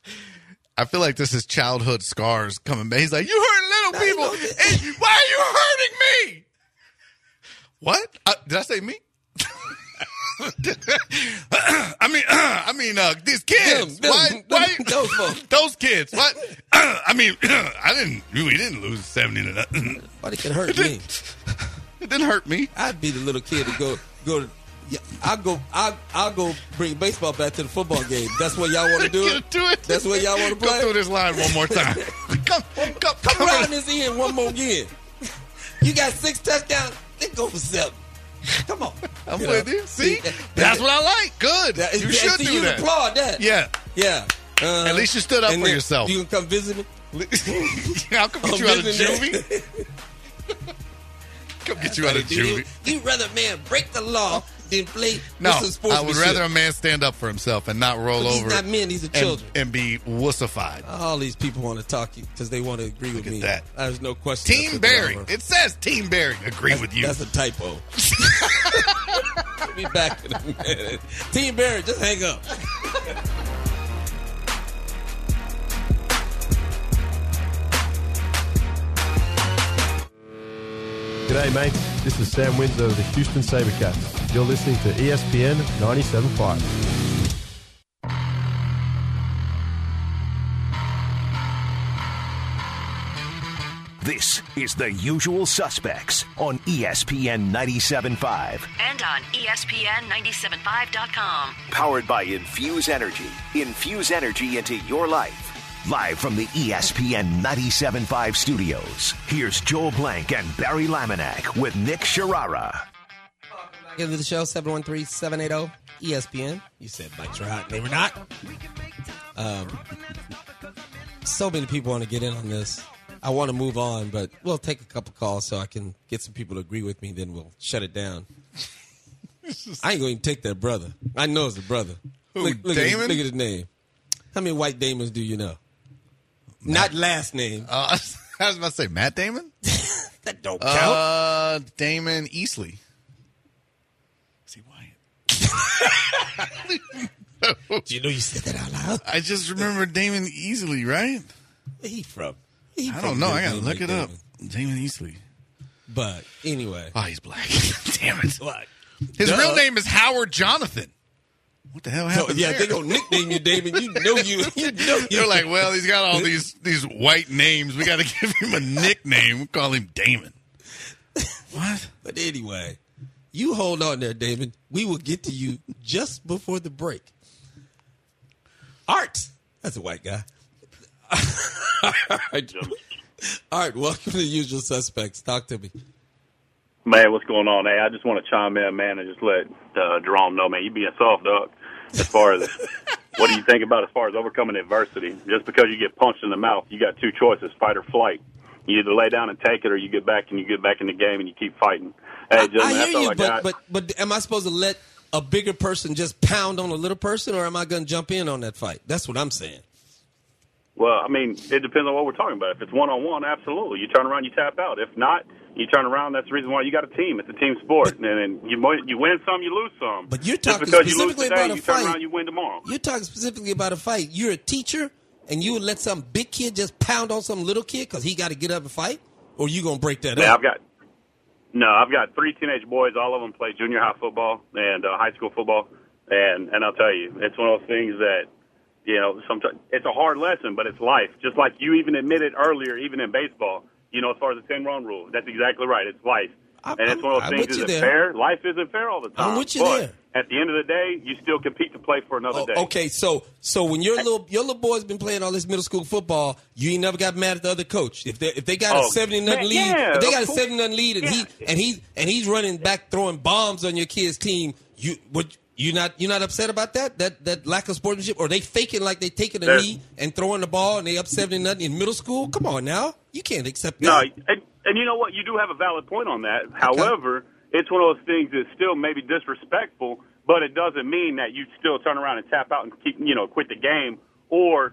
[SPEAKER 7] I feel like this is childhood scars coming back. He's like, you hurt little people. Hey, why are you hurting me? What? Uh, did I say me? I mean, uh, I mean, uh, these kids.
[SPEAKER 5] Them, them,
[SPEAKER 7] why?
[SPEAKER 5] them,
[SPEAKER 7] why?
[SPEAKER 5] those folks.
[SPEAKER 7] Those kids. What? I mean, I didn't. We didn't lose seventy to nothing.
[SPEAKER 5] But it could hurt me.
[SPEAKER 7] It didn't hurt me.
[SPEAKER 5] I'd be the little kid to go go to. Yeah, I'll go. I'll, I'll go bring baseball back to the football game. That's what y'all want to do. It?
[SPEAKER 7] do it.
[SPEAKER 5] That's what y'all want to play.
[SPEAKER 7] Go through this line one more time. come, come, come,
[SPEAKER 5] come around this end one more again. You got six touchdowns. Then go for seven. Come on.
[SPEAKER 7] I'm
[SPEAKER 5] you
[SPEAKER 7] with
[SPEAKER 5] know?
[SPEAKER 7] you. See,
[SPEAKER 5] See
[SPEAKER 7] that's what I like. Good.
[SPEAKER 5] That,
[SPEAKER 7] you
[SPEAKER 5] yeah,
[SPEAKER 7] should
[SPEAKER 5] see,
[SPEAKER 7] do
[SPEAKER 5] you
[SPEAKER 7] that.
[SPEAKER 5] applaud that.
[SPEAKER 7] Yeah.
[SPEAKER 5] Yeah. Uh,
[SPEAKER 7] At least you stood up
[SPEAKER 5] and
[SPEAKER 7] for
[SPEAKER 5] then
[SPEAKER 7] yourself.
[SPEAKER 5] You can come visit me.
[SPEAKER 7] I'll come get
[SPEAKER 5] I'm
[SPEAKER 7] you out of
[SPEAKER 5] visiting
[SPEAKER 7] juvie. Come get you out of juvie.
[SPEAKER 5] You, you rather man break the law than play
[SPEAKER 7] No,
[SPEAKER 5] with some
[SPEAKER 7] I would rather a man stand up for himself and not roll
[SPEAKER 5] These
[SPEAKER 7] over.
[SPEAKER 5] not men, these are
[SPEAKER 7] and,
[SPEAKER 5] children.
[SPEAKER 7] and be wussified.
[SPEAKER 5] All these people want to talk you because they want to agree
[SPEAKER 7] Look
[SPEAKER 5] with
[SPEAKER 7] at
[SPEAKER 5] me.
[SPEAKER 7] that.
[SPEAKER 5] There's no question.
[SPEAKER 7] Team Barry. It says Team Barry. Agree
[SPEAKER 5] that's,
[SPEAKER 7] with you.
[SPEAKER 5] That's a typo. We'll be back in a minute. Team Barry, just hang up.
[SPEAKER 12] G'day mates, this is Sam Windsor of the Houston SaberCats. You're listening to E S P N ninety-seven point five.
[SPEAKER 3] This is The Usual Suspects on E S P N ninety-seven point five.
[SPEAKER 4] And on E S P N ninety-seven point five dot com.
[SPEAKER 3] Powered by Infuse Energy. Infuse energy into your life. Live from the E S P N ninety-seven point five studios, here's Joel Blank and Barry Laminack with Nick Sharara.
[SPEAKER 5] Back into the show, seven one three, seven eight zero, E S P N. You said mics were hot. They were not. Um, so many people want to get in on this. I want to move on, but we'll take a couple calls so I can get some people to agree with me, then we'll shut it down. I ain't going to take that brother. I know it's a brother.
[SPEAKER 7] Who,
[SPEAKER 5] look, look
[SPEAKER 7] Damon?
[SPEAKER 5] At, look at his name. How many white Damons do you know? Matt. Not last name.
[SPEAKER 7] Uh, I was about to say Matt Damon.
[SPEAKER 5] That don't count.
[SPEAKER 7] Uh, Damon Easley. Is he white?
[SPEAKER 5] Do you know you said that out loud?
[SPEAKER 7] I just remember Damon Easley, right?
[SPEAKER 5] Where he from? Where he
[SPEAKER 7] I
[SPEAKER 5] from?
[SPEAKER 7] don't know. I gotta
[SPEAKER 5] Damon
[SPEAKER 7] look it
[SPEAKER 5] Damon.
[SPEAKER 7] up. Damon Easley.
[SPEAKER 5] But anyway.
[SPEAKER 7] Oh, he's black. Damn it.
[SPEAKER 5] What?
[SPEAKER 7] His
[SPEAKER 5] Duh.
[SPEAKER 7] real name is Howard Jonathan. what the hell
[SPEAKER 5] So,
[SPEAKER 7] happened?
[SPEAKER 5] yeah,
[SPEAKER 7] there?
[SPEAKER 5] they gonna nickname you, David. You know you. You know you.
[SPEAKER 7] They're like, well, he's got all these these white names. We got to give him a nickname. We'll call him Damon. What?
[SPEAKER 5] But anyway, you hold on there, David. We will get to you just before the break. Art, that's a white guy. All right, Art, welcome to the Usual Suspects. Talk to me.
[SPEAKER 13] Man, what's going on? Hey, I just want to chime in, man, and just let uh, Jerome know, man, you being soft, dog. As far as what do you think about as far as overcoming adversity? Just because you get punched in the mouth, you got two choices: fight or flight. You either lay down and take it, or you get back and you get back in the game and you keep fighting. Hey, gentlemen,
[SPEAKER 5] I
[SPEAKER 13] that's
[SPEAKER 5] hear
[SPEAKER 13] all
[SPEAKER 5] you,
[SPEAKER 13] I
[SPEAKER 5] but,
[SPEAKER 13] got.
[SPEAKER 5] but but am I supposed to let a bigger person just pound on a little person, or am I going to jump in on that fight? That's what I'm saying.
[SPEAKER 13] Well, I mean, it depends on what we're talking about. If it's one-on-one, absolutely. You turn around, you tap out. If not, you turn around. That's the reason why you got a team. It's a team sport. And, and you you win some, you lose some.
[SPEAKER 5] But you're talking
[SPEAKER 13] Just because
[SPEAKER 5] specifically
[SPEAKER 13] you lose today,
[SPEAKER 5] about a
[SPEAKER 13] you turn
[SPEAKER 5] fight.
[SPEAKER 13] around, you win tomorrow.
[SPEAKER 5] You're talking specifically about a fight. You're a teacher, and you would let some big kid just pound on some little kid because he got to get up and fight? Or you going to break that
[SPEAKER 13] Man,
[SPEAKER 5] up?
[SPEAKER 13] I've got no, I've got three teenage boys. All of them play junior high football and uh, high school football. And and I'll tell you, it's one of those things that, you know, sometimes it's a hard lesson, but it's life. Just like you even admitted earlier, even in baseball, you know, as far as the ten-run rule, that's exactly right. It's life.
[SPEAKER 5] I'm,
[SPEAKER 13] and it's one of those
[SPEAKER 5] I'm
[SPEAKER 13] things,
[SPEAKER 5] with you
[SPEAKER 13] is it
[SPEAKER 5] there.
[SPEAKER 13] fair? Life isn't fair all the time.
[SPEAKER 5] I'm with you
[SPEAKER 13] but
[SPEAKER 5] there.
[SPEAKER 13] At the end of the day, you still compete to play for another
[SPEAKER 5] Oh,
[SPEAKER 13] day.
[SPEAKER 5] okay, so so when your little your little boy's been playing all this middle school football, you ain't never got mad at the other coach. If they if they got
[SPEAKER 13] Oh,
[SPEAKER 5] a seventy nothing
[SPEAKER 13] man,
[SPEAKER 5] lead,
[SPEAKER 13] yeah,
[SPEAKER 5] if they
[SPEAKER 13] of
[SPEAKER 5] got a
[SPEAKER 13] course.
[SPEAKER 5] seventy nothing lead, and he and he and he's running back throwing bombs on your kid's team, you would you not you not upset about that that that lack of sportsmanship, or they faking like they taking a
[SPEAKER 13] There-
[SPEAKER 5] knee and throwing the ball and they up seventy nothing in middle school? Come on now, you can't accept
[SPEAKER 13] No,
[SPEAKER 5] that.
[SPEAKER 13] and, and you know what? You do have a valid point on that. However, it's one of those things that's still maybe disrespectful, but it doesn't mean that you still turn around and tap out and keep, you know, quit the game, or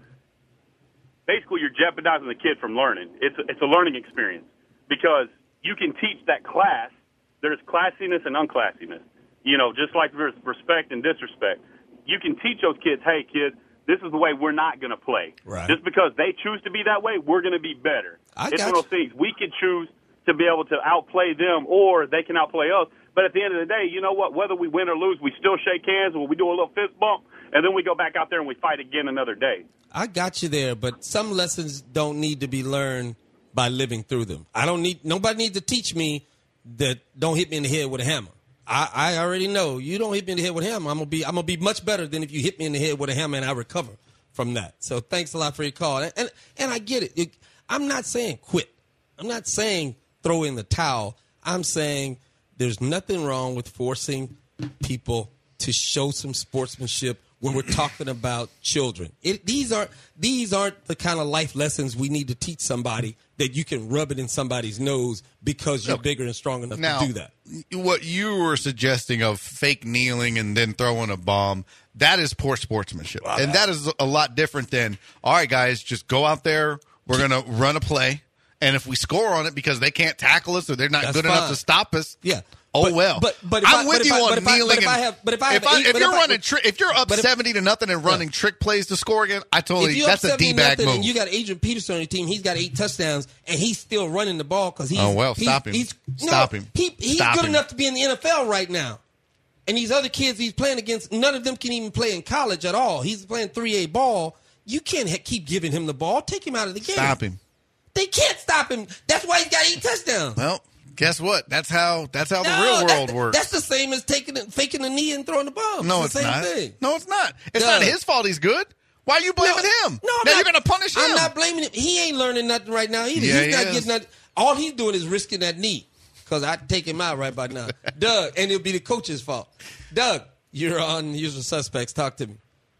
[SPEAKER 13] basically you're jeopardizing the kid from learning. It's a, it's a learning experience because you can teach that class. There's classiness and unclassiness, you know, just like there's respect and disrespect. You can teach those kids, hey, kid, this is the way we're not going to play.
[SPEAKER 5] Right.
[SPEAKER 13] Just because they choose to be that way, we're going to be better.
[SPEAKER 5] I
[SPEAKER 13] it's
[SPEAKER 5] got
[SPEAKER 13] one of those things. We can choose to be able to outplay them, or they can outplay us. But at the end of the day, you know what? Whether we win or lose, we still shake hands, or we do a little fist bump, and then we go back out there and we fight again another day.
[SPEAKER 5] I got you there, but some lessons don't need to be learned by living through them. I don't need nobody needs to teach me that don't hit me in the head with a hammer. I, I already know you don't hit me in the head with a hammer. I'm gonna be I'm gonna be much better than if you hit me in the head with a hammer and I recover from that. So thanks a lot for your call, and and, and I get it. it. I'm not saying quit. I'm not saying throw in the towel. I'm saying there's nothing wrong with forcing people to show some sportsmanship when we're talking about children. It, these aren't these aren't the kind of life lessons we need to teach somebody that you can rub it in somebody's nose because you're
[SPEAKER 7] Look,
[SPEAKER 5] bigger and strong enough
[SPEAKER 7] now,
[SPEAKER 5] to do that.
[SPEAKER 7] What you were suggesting of fake kneeling and then throwing a bomb, that is poor sportsmanship.
[SPEAKER 5] Wow.
[SPEAKER 7] And that is a lot different than, all right, guys, just go out there. We're going to run a play. And if we score on it because they can't tackle us or they're not
[SPEAKER 5] That's
[SPEAKER 7] good enough
[SPEAKER 5] fine.
[SPEAKER 7] to stop us,
[SPEAKER 5] Yeah.
[SPEAKER 7] oh
[SPEAKER 5] But-
[SPEAKER 7] well.
[SPEAKER 5] but- but if
[SPEAKER 7] I'm
[SPEAKER 5] I-
[SPEAKER 7] with
[SPEAKER 5] but if
[SPEAKER 7] you
[SPEAKER 5] I-
[SPEAKER 7] on
[SPEAKER 5] but if I-
[SPEAKER 7] kneeling.
[SPEAKER 5] but if I
[SPEAKER 7] and-
[SPEAKER 5] have- but if I
[SPEAKER 7] if,
[SPEAKER 5] have
[SPEAKER 7] I,
[SPEAKER 5] eight-
[SPEAKER 7] if
[SPEAKER 5] but
[SPEAKER 7] you're
[SPEAKER 5] if I-
[SPEAKER 7] running, tri- if you're up
[SPEAKER 5] but if-
[SPEAKER 7] seventy to nothing and running trick plays to score again, I totally
[SPEAKER 5] If you're
[SPEAKER 7] that's
[SPEAKER 5] up
[SPEAKER 7] a d
[SPEAKER 5] seventy
[SPEAKER 7] bag
[SPEAKER 5] nothing
[SPEAKER 7] move.
[SPEAKER 5] and you got Adrian Peterson on your team, he's got eight touchdowns and he's still running the ball because he's
[SPEAKER 7] Oh, well,
[SPEAKER 5] he's,
[SPEAKER 7] stop him.
[SPEAKER 5] He's,
[SPEAKER 7] Stop
[SPEAKER 5] no,
[SPEAKER 7] him.
[SPEAKER 5] He, he's
[SPEAKER 7] Stop
[SPEAKER 5] good
[SPEAKER 7] him.
[SPEAKER 5] enough to be in the N F L right now. And these other kids he's playing against, none of them can even play in college at all. He's playing three A ball. You can't ha- keep giving him the ball. Take him out of the game.
[SPEAKER 7] Stop him.
[SPEAKER 5] They can't stop him. That's why he's got eight touchdowns.
[SPEAKER 7] Well, guess what? That's how that's how the
[SPEAKER 5] No,
[SPEAKER 7] real
[SPEAKER 5] that's
[SPEAKER 7] world
[SPEAKER 5] the-
[SPEAKER 7] works.
[SPEAKER 5] That's the same as taking it, faking a knee and throwing the ball.
[SPEAKER 7] No,
[SPEAKER 5] it's
[SPEAKER 7] it's,
[SPEAKER 5] the same
[SPEAKER 7] not.
[SPEAKER 5] thing.
[SPEAKER 7] No, it's not. It's
[SPEAKER 5] Duh.
[SPEAKER 7] not his fault. He's good. Why are you blaming him?
[SPEAKER 5] No, I'm
[SPEAKER 7] now
[SPEAKER 5] not,
[SPEAKER 7] you're going to punish him.
[SPEAKER 5] I'm not blaming him. He ain't learning nothing right now either.
[SPEAKER 7] Yeah,
[SPEAKER 5] he's
[SPEAKER 7] he
[SPEAKER 5] not
[SPEAKER 7] is.
[SPEAKER 5] getting nothing. All he's doing is risking that knee because I'd take him out right by now. Doug, and it'll be the coach's fault. Doug, you're on Usual Suspects. Talk to me.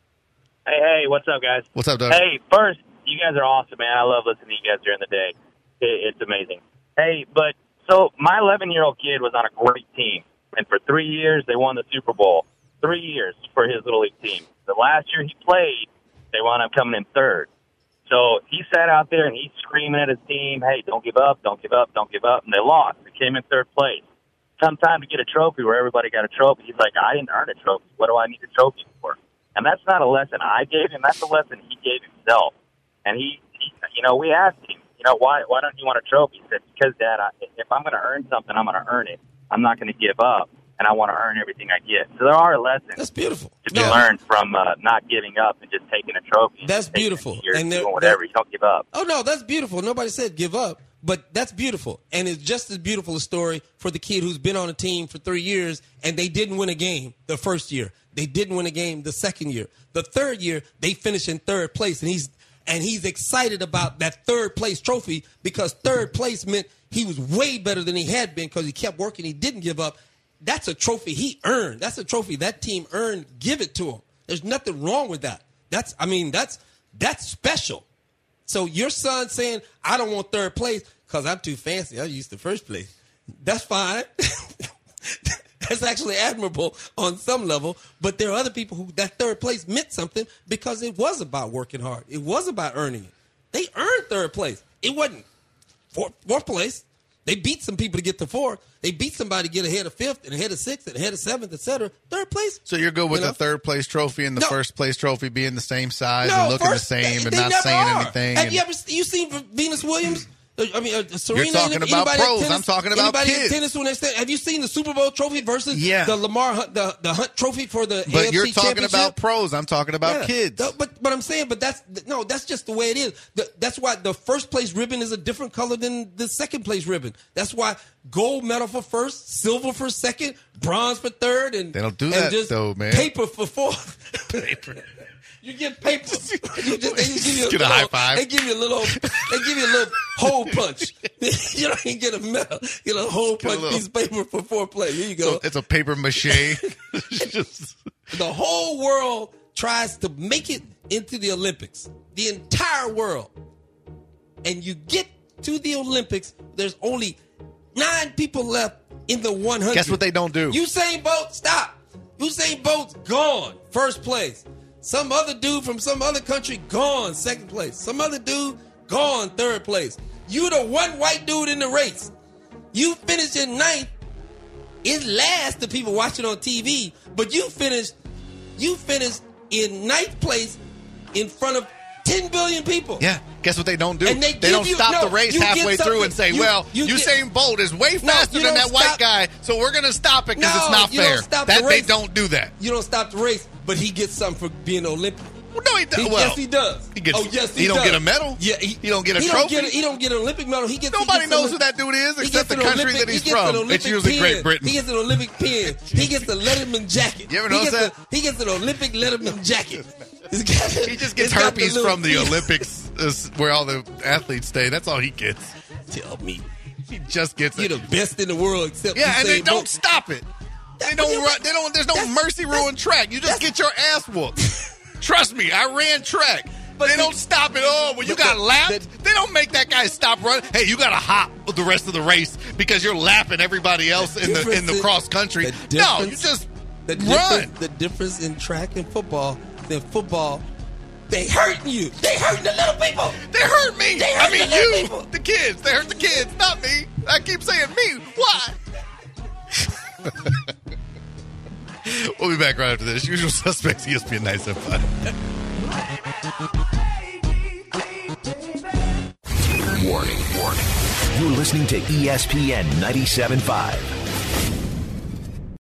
[SPEAKER 14] Hey, hey, what's up, guys?
[SPEAKER 7] What's up, Doug?
[SPEAKER 14] Hey, first, you guys are awesome, man. I love listening to you guys during the day. It, it's amazing. Hey, but so my eleven-year-old kid was on a great team, and for three years they won the Super Bowl. Three years for his little league team. The last year he played, they wound up coming in third. So he sat out there and he's screaming at his team, hey, don't give up, don't give up, don't give up. And they lost. They came in third place. Come time to get a trophy where everybody got a trophy. He's like, I didn't earn a trophy. What do I need a trophy for? And that's not a lesson I gave him. That's a lesson he gave himself. And he, he you know, we asked him, you know, why why don't you want a trophy? He said, because, Dad, I, if I'm going to earn something, I'm going to earn it. I'm not going to give up. and I want to earn everything I get. So there are lessons.
[SPEAKER 5] That's beautiful.
[SPEAKER 14] To be
[SPEAKER 5] Yeah.
[SPEAKER 14] learned from uh, not giving up and just taking a trophy. and
[SPEAKER 5] That's
[SPEAKER 14] just taking
[SPEAKER 5] beautiful.
[SPEAKER 14] a year
[SPEAKER 5] And
[SPEAKER 14] doing
[SPEAKER 5] there-
[SPEAKER 14] whatever.
[SPEAKER 5] there-
[SPEAKER 14] You don't give up.
[SPEAKER 5] Oh, no, that's beautiful. Nobody said give up, but that's beautiful. And it's just as beautiful a story for the kid who's been on a team for three years and they didn't win a game the first year. They didn't win a game the second year. The third year, they finished in third place, and he's and he's excited about that third place trophy because third place meant he was way better than he had been because he kept working. He didn't give up. That's a trophy he earned. That's a trophy that team earned. Give it to him. There's nothing wrong with that. That's, I mean, that's that's special. So your son saying, I don't want third place because I'm too fancy. I used the first place. That's fine. That's actually admirable on some level. But there are other people who that third place meant something because it was about working hard. It was about earning it. They earned third place. It wasn't fourth, fourth place. They beat some people to get to fourth. They beat somebody to get ahead of fifth and ahead of sixth and ahead of seventh, et cetera. Third place.
[SPEAKER 7] So you're good with
[SPEAKER 5] You know?
[SPEAKER 7] the third place trophy and the
[SPEAKER 5] No.
[SPEAKER 7] first place trophy being the same size
[SPEAKER 5] No,
[SPEAKER 7] and looking
[SPEAKER 5] first,
[SPEAKER 7] the same
[SPEAKER 5] they,
[SPEAKER 7] and
[SPEAKER 5] they
[SPEAKER 7] not
[SPEAKER 5] never
[SPEAKER 7] saying
[SPEAKER 5] are.
[SPEAKER 7] anything.
[SPEAKER 5] Have
[SPEAKER 7] and-
[SPEAKER 5] you ever you seen Venus Williams? Uh, I mean, uh, Serena.
[SPEAKER 7] You're talking
[SPEAKER 5] anybody
[SPEAKER 7] about
[SPEAKER 5] at
[SPEAKER 7] pros.
[SPEAKER 5] tennis-
[SPEAKER 7] I'm talking about
[SPEAKER 5] anybody
[SPEAKER 7] kids.
[SPEAKER 5] at tennis when they stand, have you seen the Super Bowl trophy versus
[SPEAKER 7] Yeah.
[SPEAKER 5] the Lamar Hunt, the, the Hunt trophy for the
[SPEAKER 7] but
[SPEAKER 5] A F C
[SPEAKER 7] you're talking
[SPEAKER 5] championship?
[SPEAKER 7] about pros. I'm talking about
[SPEAKER 5] Yeah.
[SPEAKER 7] kids.
[SPEAKER 5] No, but but I'm saying, but that's no, that's just the way it is. The, that's why the first place ribbon is a different color than the second place ribbon. That's why gold medal for first, silver for second, bronze for third, and
[SPEAKER 7] They don't do
[SPEAKER 5] and
[SPEAKER 7] that,
[SPEAKER 5] just
[SPEAKER 7] though, man.
[SPEAKER 5] Paper for fourth. Paper. You get paper. You just, they just give you
[SPEAKER 7] Get a
[SPEAKER 5] little-
[SPEAKER 7] high five.
[SPEAKER 5] They give you a little. They give you a little hole punch. You don't even get a medal. You get a hole
[SPEAKER 7] Get a
[SPEAKER 5] punch
[SPEAKER 7] little-
[SPEAKER 5] piece of paper for fourth place. Here you go.
[SPEAKER 7] So it's a paper mache. Just-
[SPEAKER 5] The whole world tries to make it into the Olympics. The entire world. And you get to the Olympics, there's only nine people left in the one hundred.
[SPEAKER 7] Guess what they don't do?
[SPEAKER 5] Usain Bolt, stop. Usain Bolt's gone, first place. Some other dude from some other country, gone, second place. Some other dude, gone, third place. You the one white dude in the race. You finished in ninth. It's last to people watching on T V, but you finished, you finished in ninth place in front of ten billion people.
[SPEAKER 7] Yeah. Guess what they don't do?
[SPEAKER 5] And they
[SPEAKER 7] They,
[SPEAKER 5] give
[SPEAKER 7] don't
[SPEAKER 5] you-
[SPEAKER 7] stop
[SPEAKER 5] no,
[SPEAKER 7] the race
[SPEAKER 5] you get
[SPEAKER 7] halfway through
[SPEAKER 5] something-
[SPEAKER 7] and say,
[SPEAKER 5] you-
[SPEAKER 7] well,
[SPEAKER 5] you get-
[SPEAKER 7] Usain Bolt is way
[SPEAKER 5] No,
[SPEAKER 7] faster
[SPEAKER 5] you
[SPEAKER 7] than
[SPEAKER 5] don't
[SPEAKER 7] that white
[SPEAKER 5] stop-
[SPEAKER 7] guy, so we're going to stop it because
[SPEAKER 5] No,
[SPEAKER 7] it's not
[SPEAKER 5] you don't
[SPEAKER 7] fair.
[SPEAKER 5] stop the
[SPEAKER 7] That They
[SPEAKER 5] race.
[SPEAKER 7] don't do that.
[SPEAKER 5] You don't stop the race, but he gets something for being Olympic.
[SPEAKER 7] No, he does.
[SPEAKER 5] He,
[SPEAKER 7] Well,
[SPEAKER 5] yes, he does.
[SPEAKER 7] he gets-
[SPEAKER 5] oh, yes, he,
[SPEAKER 7] he don't
[SPEAKER 5] does.
[SPEAKER 7] get a medal?
[SPEAKER 5] Yeah, he,
[SPEAKER 7] He don't get a
[SPEAKER 5] he
[SPEAKER 7] trophy?
[SPEAKER 5] Don't get a, he don't get an Olympic medal. He gets.
[SPEAKER 7] Nobody
[SPEAKER 5] he gets
[SPEAKER 7] knows
[SPEAKER 5] an-
[SPEAKER 7] who that dude is
[SPEAKER 5] he
[SPEAKER 7] except
[SPEAKER 5] gets
[SPEAKER 7] the
[SPEAKER 5] an
[SPEAKER 7] country
[SPEAKER 5] Olympic-
[SPEAKER 7] that he's
[SPEAKER 5] he gets an
[SPEAKER 7] from. It's
[SPEAKER 5] Olympic
[SPEAKER 7] usually
[SPEAKER 5] pin.
[SPEAKER 7] Great Britain.
[SPEAKER 5] He gets an Olympic pin. He gets the Letterman jacket.
[SPEAKER 7] You ever
[SPEAKER 5] he
[SPEAKER 7] notice
[SPEAKER 5] gets
[SPEAKER 7] that?
[SPEAKER 5] A, he gets an Olympic Letterman jacket. He just
[SPEAKER 7] He just gets herpes from the Olympics, uh, where all the athletes stay. That's all he gets.
[SPEAKER 5] Tell me,
[SPEAKER 7] he just gets
[SPEAKER 5] You're
[SPEAKER 7] it.
[SPEAKER 5] the best in the world, except
[SPEAKER 7] Yeah, and they
[SPEAKER 5] Usain
[SPEAKER 7] don't
[SPEAKER 5] Bolt.
[SPEAKER 7] stop it. They don't run. They don't. There's no mercy rule in track. You just get your ass whooped. Trust me, I ran track. But they don't stop it. Oh, when you
[SPEAKER 5] but
[SPEAKER 7] got
[SPEAKER 5] the-
[SPEAKER 7] lapped, they don't make that guy stop running. Hey, you got to hop the rest of the race because you're lapping everybody else in the in the
[SPEAKER 5] difference
[SPEAKER 7] cross country.
[SPEAKER 5] the
[SPEAKER 7] No, you
[SPEAKER 5] difference-
[SPEAKER 7] just
[SPEAKER 5] the
[SPEAKER 7] run.
[SPEAKER 5] difference, the difference in track and football, than football, they hurting you. They hurting the little people.
[SPEAKER 7] They hurt me.
[SPEAKER 5] They
[SPEAKER 7] I
[SPEAKER 5] hurt
[SPEAKER 7] mean,
[SPEAKER 5] the little
[SPEAKER 7] you,
[SPEAKER 5] people.
[SPEAKER 7] the kids. They hurt the kids, not me. I keep saying me. Why? We'll be back right after this. Usual Suspects, E S P N nine seventy-five.
[SPEAKER 3] Warning, warning. You're listening to E S P N ninety-seven point five.